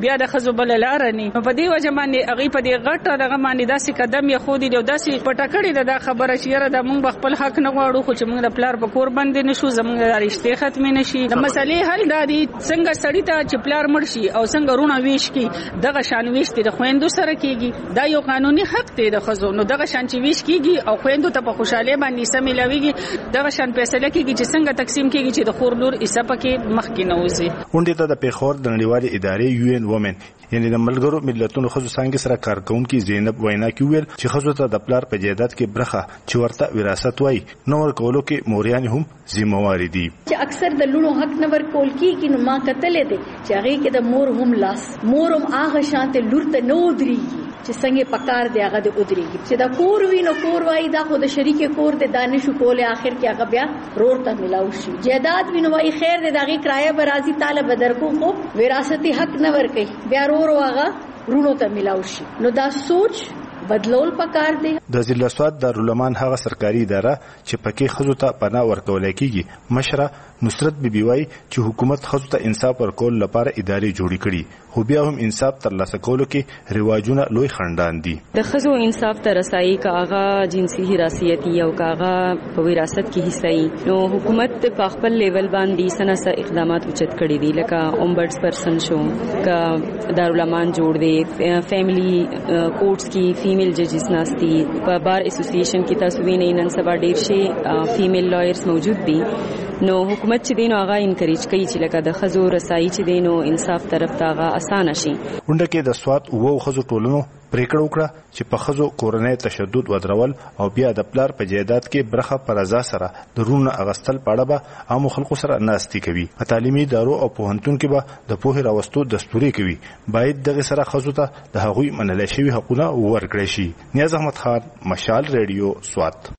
N: خزو بل لار نه په دې وجه باندې هغه په دې غټه دغه باندې داسې قدم یې خو دي او داسې پټکړې د خبره چې را د موږ خپل حق نه غواړو خو چې موږ د پلار په کور باندې نشو زموږ د رشتې ختم نشي د مسلې حل دادي څنګه سړی ته چې پلار مړ شي او څنګه رونه ویش کی دغه شان ویش د خويندو سره کیږي دا یو قانوني حق دی د خزو نو دغه شان چې ویش کیږي او خويندو ته په خوشاله باندې سملاويږي دغه شان فیصله کیږي چې څنګه تقسیم کیږي چې د خور لور حصہ پکې مخکې نه وځي.
E: غونډه ته د پیښور د نړیوالې ادارې یو ان وومن یعنی د ملګرو ملتونو خزو څنګه سره کارکونکو زینب وینا کې ویل چې خزو ته د پلار په جیدات کې برخه چې ورته وراثت وای نو ورکولو کې موریان هم ذمہوار دي
O: چې اکثر د لونو حق نه ورکول کیږي نو ما کتلې دي چې هغه کې د مور هم لاس مور هم هغه شانته لور ته نو دريږي چې څنګه پکار دی هغه د ودرېږي چې دا کور وینو کور وای دا خو د شریک کور د دانش کوله اخر کې هغه بیا رور ته ملاو شي جیدات وینو وای خیر د دغه کرایه برازي طالب درکو خو وراثتي حق نه ورکي بیا رور واغه رونو ته ملاو شي نو دا سوچ بدلول پکار دی.
E: د ضلع سواد دارالعلومان هغه سرکاري اداره چې پکې خزو ته پناه ورکول کیږي مشره نصرت بیبي وای چې حکومت خزو ته انصاف ورکول لپاره ادارې جوړې کړي خو بیا هم انصاف ترلاسه کولو کې رواجونه لوی خندان دي.
P: د خزو انصاف ته رسایي کاغه جنسي حراسيتي او کاغه په وراثت کې حصہ نو حکومت په خپل لیول باندې سناسه اقدامات اوچت کړي دي لکه اومبډس پرسن شو کا دارالعلومان جوړ دي فیملی کورټس کې فیمیل ججز ناشتي په بار اسوسییشن کې تاسو وینئ نن سبا ډیر شي فیمیل لایرز موجود دي نو حکومت چې دینو هغه انکریج کوي چې لکه د خزو رسایي چې دینو انصاف طرف ته هغه اسانه شي.
E: ونده کې د سواد وو خزو ټولنو پریکړه وکړه چې په خزو کورنۍ تشدد ودرول او بیا د پلار په جیدات کې برخه پر رضا سره د رونه اغستل پاړه به عام خلکو سره ناستي کوي په تعلیمي ادارو او پوهنتون کې به د پوهې راوستو دستوري کوي باید دغه سره خزو ته د هغوی منل شوی حقونه ورکړي شي. نیاز احمد خان مشال ریډیو سواد.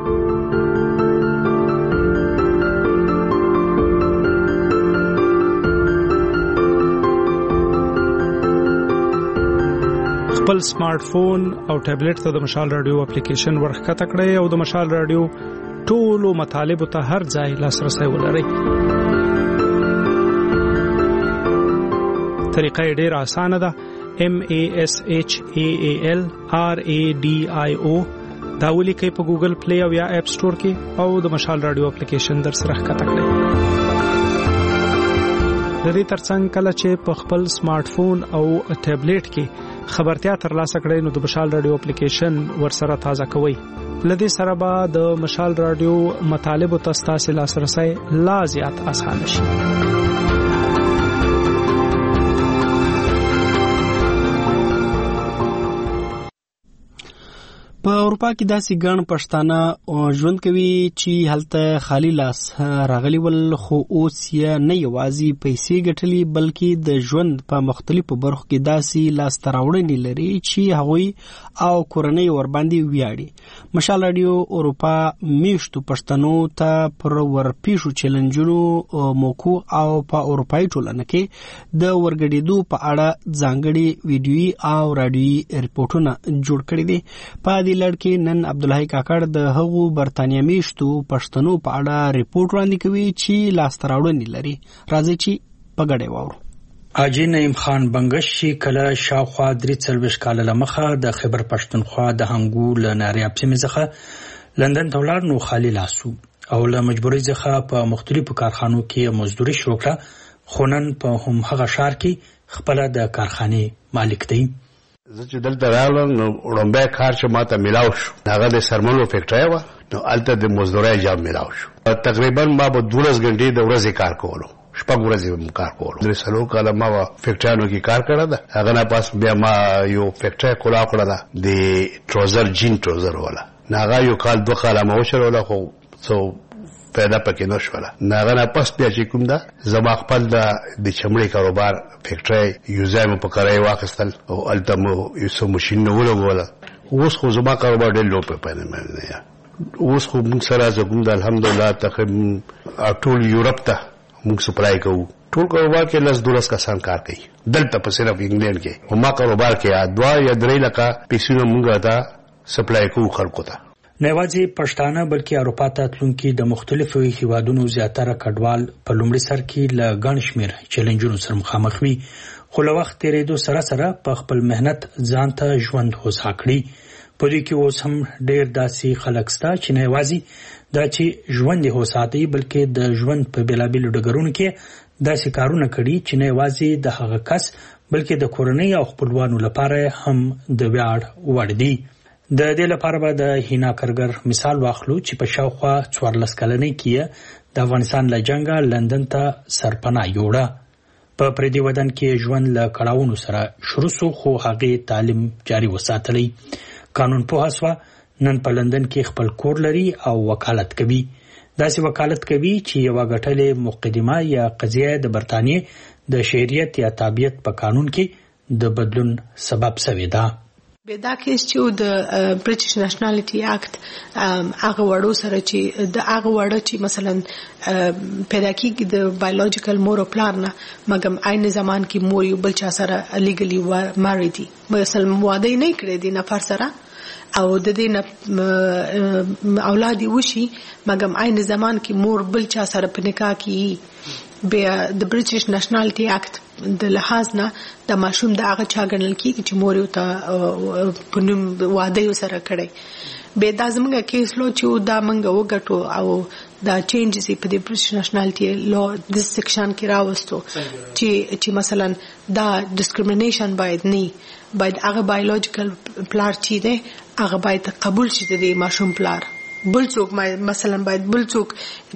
Q: خپل سمارټ فون او ټابلیټ ته د مشال رادیو اپلیکیشن ورخکته کړئ او د مشال رادیو ټولو مطالبه ته هر ځای لاسرسي ولرئ. طریقه ډیره اسانه ده M A S H A A L R A D I O دا ولیکئ په ګوګل پلی او یا اپ سٹور کې او د مشال رادیو اپلیکیشن در سره ښکته کړئ. د دې ترڅنګ کله چې په خپل سمارټ فون او ټابلیټ کې خبرتیا ترلاسه کړئ نو د مشال رادیو اپلیکیشن ورسره تازه کوئ. لدې سره به د مشال رادیو مطالب او تاسو لاسرسي لا زیات آسان شي.
D: په اروپا کې داسې ګڼ پښتانه ژوند کوي چې هلته خالی لاس راغلي ول خو اوس یې نه یوازې پیسې ګټلي بلکې د ژوند په مختلفو برخو کې داسې لاس تراوړنې لري چې هغوی او کورنۍ ورباندې ویاړي. مشال رادیو اروپا میشتو پښتنو ته پر ورپیښو چیلنجونو موکو او په اروپایي ټولنه کې د ورګډېدو په اړه ځانګړي ویډیويي او رادیويي ریپورتونه جوړ کړي دي. په لړکې نن عبدالحی کاکړ د هغو برتانیا میشتو پښتنو په اړه ریپورت وړاندې کوي چې لاستراوړنې لري. راځي چې په ګډه واورو.
R: حاجی نعیم خان بنگش کله شاوخوا درې څلوېښت کاله لمخه د خیبر پښتونخوا د هنګو له ناریاب سیمې څخه لندن ته ولاړ نو خالي لاسو او له مجبورۍ څخه په مختلفو کارخانو کې مزدوري شروع کړه خو نن په هم هغه ښار کې خپله د کارخانې مالک دی.
S: زه چې دلته راغلم نو وړومبی کار چې ما ته میلاو شو هغه د سرمنو فیکټرۍ وه نو هلته د مزدورۍ جاب میلاو شو. تقریبا ما به دولس غنټې د ورځې کار کولو شپږ ورځې به کار کولو. درې څلور کاله ما به فیکټریانو کې کار کړی ده. هغه نه پاس بیا ما یو فیکټرۍ کولا کړه ده د ټروزر جین ټروزر والا نو هغه یو کال دوه کاله ما وچلوله خو څو پیدا پکې نه شوله. هغه نه پس بیا چې کوم ده زما خپل د چمړې کاروبار فیکټرۍ یو ځای مو په کرایه واخیستل او هلته مو یو څه ماشینونه ولګوله. اوس خو زما کاروبار ډېر لو په پیدا باندې اوس خو موږ سره زه کوم ده الحمدلله تقریبا ټول یورپ ته موږ سپلای کوو. ټول کاروبار کې لس دولس کسان کار کوي دلته په صرف انګلینډ کې. او ما کاروبار کې دوه یا درې لکه پیسونه موږ ته سپلای کوو خلکو ته.
R: نه یوازې پښتانه بلکې اروپا ته تلونکي د مختلفو هیوادونو زیاتره کډوال په لومړي سر کې له ګڼ شمېر چیلنجونو سره مخامخ وي، خو له وخت تېرېدو سره سره په خپل مهنت ځان ته ژوند هوسا کړي. په دې کې اوس هم ډېر داسې خلک شته چې نه یوازې دا چې ژوند یې هوسا دی بلکې د ژوند په بېلابېلو ډګرونو کې داسې کارونه کړي چې نه یوازې د هغه کس بلکې د کورنۍ او خپلوانو لپاره هم د ویاړ وړ دي. د دې لپاره به د هینا کرګر مثال واخلو چې په شاوخوا څوارلس کلنۍ کې د افغانستان له جنګه لندن ته سرپناه یوړه. په پردي وطن کې ژوند له کړاوونو سره شروع سو، خو هغې تعلیم جاري وساتلی. قانون پوهه سوه، نن په لندن کې خپل کور لري او وکالت کوي. داسې وکالت کوي چې یوه ګټلې مقدمه یا قضیه د برطانیې د شهریت یا تابعیت په قانون کې د بدلون سبب سوې ده.
B: دا کیس چې د برټیش نېشنالټي اکټ هغه وړو سره چې د هغه وړه چې مثلا پیدا کیږي د بایولوژیکل مور او پلار نه، مګم عین زمان کې مور یو بل چا سره لیګلی ماری دي، مثلا واده نه کړی دی نفر سره او د دې نه اولاد وشي، مګم عین زمان کې مور بل چا سره په نکاح کې بیا د برټیش نېشنالټي اکټ د لحاظ نه د ماشوم د هغه چا ګڼل کېږي چې مور یو ته په نوم واده یې سره کړی. بیا دا زموږ کیس لو چې دا موږ وګټو او دا چینجز په د برټیش نېشنالټي لو د سیکشن کې راوستو چې چې مثلا دا ډیسکریمینیشن باید نه، باید هغه بایولوژیکل پلار چې دی هغه باید قبول شي د ماشوم پلار، بل څوک مثلا باید بل څوک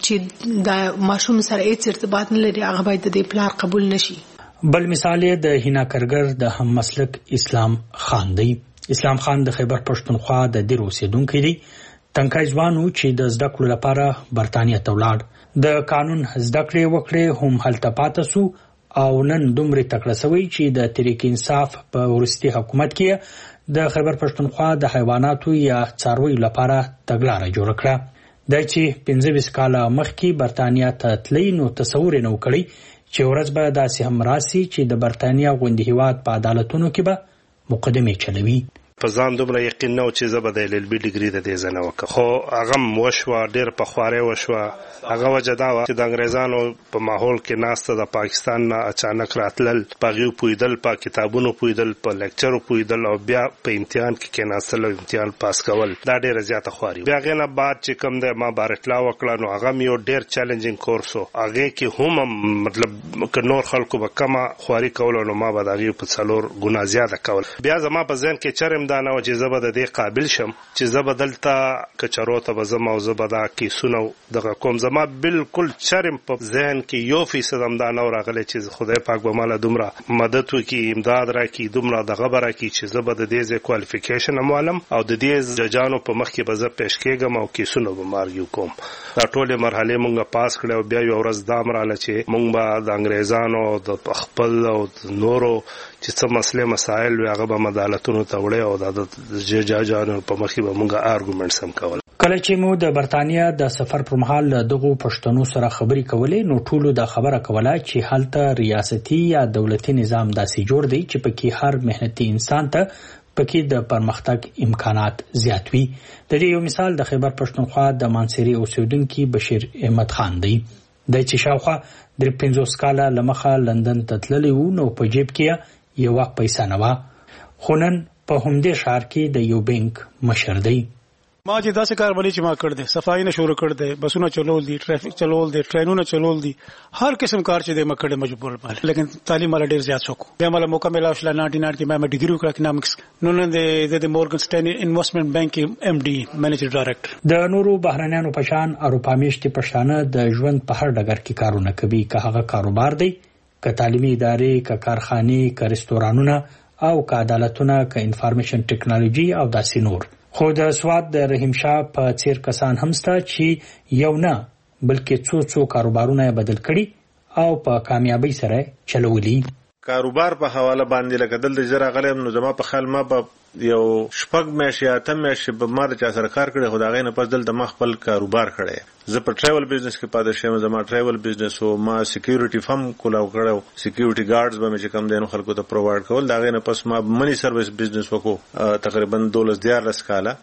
B: چې د ماشوم سره هیڅ ارتباط نه لري هغه باید د پلار قبول نشي.
R: بل مثال یې د هینا کرګر د هم مسلک اسلام خان دی. اسلام خان د خیبر پښتونخوا د دیر اوسیدونکی دی. تنکای ځوان و چې د زده کړو لپاره برتانیا ته ولاړ. د قانون زده کړې وکړې، هم هلته پاته سو او نن دومره تکړه سوی چې د تحریک انصاف په وروستي حکومت کې د خیبر پښتونخوا د حیواناتو یا څارویو لپاره تګلاره جوړه کړه. دا چې پنځه ویشت کاله مخکې برتانیا ته تللی، نو تصور یې نه و کړی چې ورځ به داسې هم راسي چې د برتانیا غوندې هیواد په عدالتونو کې به مقدمې چلوي.
T: په ځان دومره یقین نه و چې زه به د ایل ایل بي ډیګري د دې ځای نه وکړم، خو هغه هم وشوه، ډېر په خوارۍ وشوه. هغه وجه دا وه چې د انګریزانو په ماحول کې ناسته د پاکستان نه اچانک راتلل، په هغې پوهېدل، په کتابونو پوهېدل، په لیکچرو پوهېدل او بیا په امتحان کې کېناستل او امتحان پاس کول، دا ډېره زیاته خواري. بیا هغې نه بعد چې کوم دی ما بارټلا وکړه، نو هغه مې یو ډېر چیلنجینګ کورس و. هغې کې هم مطلب که نور خلکو به کمه خواري کوله، نو ما به د هغې په څلور ګنا زیاته کول. بیا زما په ذهن کې چرم دا نه و چې زه به د دې قابل شم چې زه به دلته کچرو ته به ځم او زه به دا کیسونه دغه کوم. زما بالکل چرم په ذهن کې یو فیصد هم دا نه و راغلی چې خدای پاک به ماله دومره مدد وکړي، امداد راکړي، دومره دغه به راکړي چې زه به د دې ځای کوالیفیکیشن هم والم او د دې ججانو په مخ کې به زه پیش کېږم او کیسونه به مارګیو کوم. دا ټولې مرحلې مونږ پاس کړې او بیا یوه ورځ دا هم راغله چې مونږ به د انګریزانو د خپل او د نورو چې څه مسلې مسایل وي هغه به عدالتونو ته وړی او د ججانو په مخ کې به مونږ آرګومنټس هم کول.
R: کله چې مو د برتانیا د سفر پر مهال دغه پښتنو سره خبرې کولې، نو ټولو د خبره کوله چې هلته ریاستي یا دولتي نظام داسې جوړ دی چې پکې هر مهنتي انسان ته پکې د پرمختګ امکانات زیات وي. د دې یو مثال د خیبر پښتونخوا د مانسری اوسیدونکي بشیر احمد خان دی. د چې شاوخوا د پنځوس کاله له مخه لندن ته تللی و، نو په جیب کې یوه پیسه نه وه، خو نن په همدې ښار کې د یو بینک مشر دی.
U: ما چې داسې کار بلی چې ما کړ دی، صفایي نه شروع کړ دی، بسونه چلول دي، ټرافیک چلول دي، ټرینونه چلول دي، هر قسم کار چې دی ما کړی مجبور باندې. لیکن تعلیم مالا ډیر زیات شوق. بیا مالا موقع ملا شو نائنٹی نائن کې ما ډیګری وکړه اکنامکس. نو نن د د مورګن سټینلی انویسټمنټ بانک کې ایم ډي منیجر ډایرکټر. د نورو بهرنیانو په شان اروپا میشتي پښتانه د ژوند په هر ډګر کې کارونه کوي، که هغه کاروبار دی، که تعلیمي ادارې، که کارخانې، که رستورانونه او که عدالتونه، که انفارمیشن ټیکنالوژي او داسې نور. خو د سواد د رحیم شاه په څیر کسان هم شته چې یو نه بلکې څو څو کاروبارونه بدل کړي او په کامیابی سره چلولي.
T: کاروبار په حواله باندې لکه دلته زرا غلم، نو زما په خیال ما په یو شپږ میاشتې اتم میاشتې به ما د چا سره کار کړی، خو د هغې نه پس دلته ما خپل کاروبار کړی. زه په ټریول بزنس کې پاتې شوم، زما ټریول بزنس و، ما سکیورټي فم کولاو کړی، سکیورټي ګارډز به مې چې کوم دی نو خلکو ته پرووایډ کول. د هغې نه پس ما منی سروس بزنس وکړو تقریبا دولس دیارلس کاله،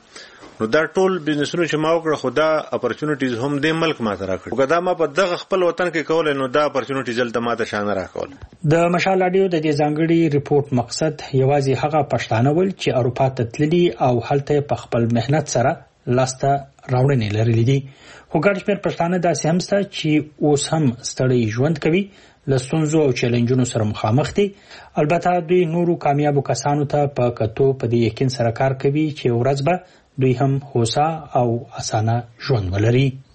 E: نو دا ټول بزنسونه چې ما وکړه خدا اپورچونټیز هم د ملک ما سره کړ وګدا ما په دغه خپل وطن کې کول نو دا اپورچونټیز دلته ما ته شان راکول.
R: د مشال رادیو د دې ځانګړي ریپورت مقصد یوازې هغه پښتانه ول چې اروپا ته تللي او هلته په خپل مهنت سره لاسته راوړنې لرلې دي. خو ګڼ شمېر پښتانه داسې هم شته چې اوس هم ستړي ژوند کوي، له ستونزو او چیلنجونو سره مخامخ دي. البته دوی نورو کامیابو کسانو ته په کتو په دې یقین سره کار کوي چې ورځ به دوی هم هوسا او اسانه ژوند ولري.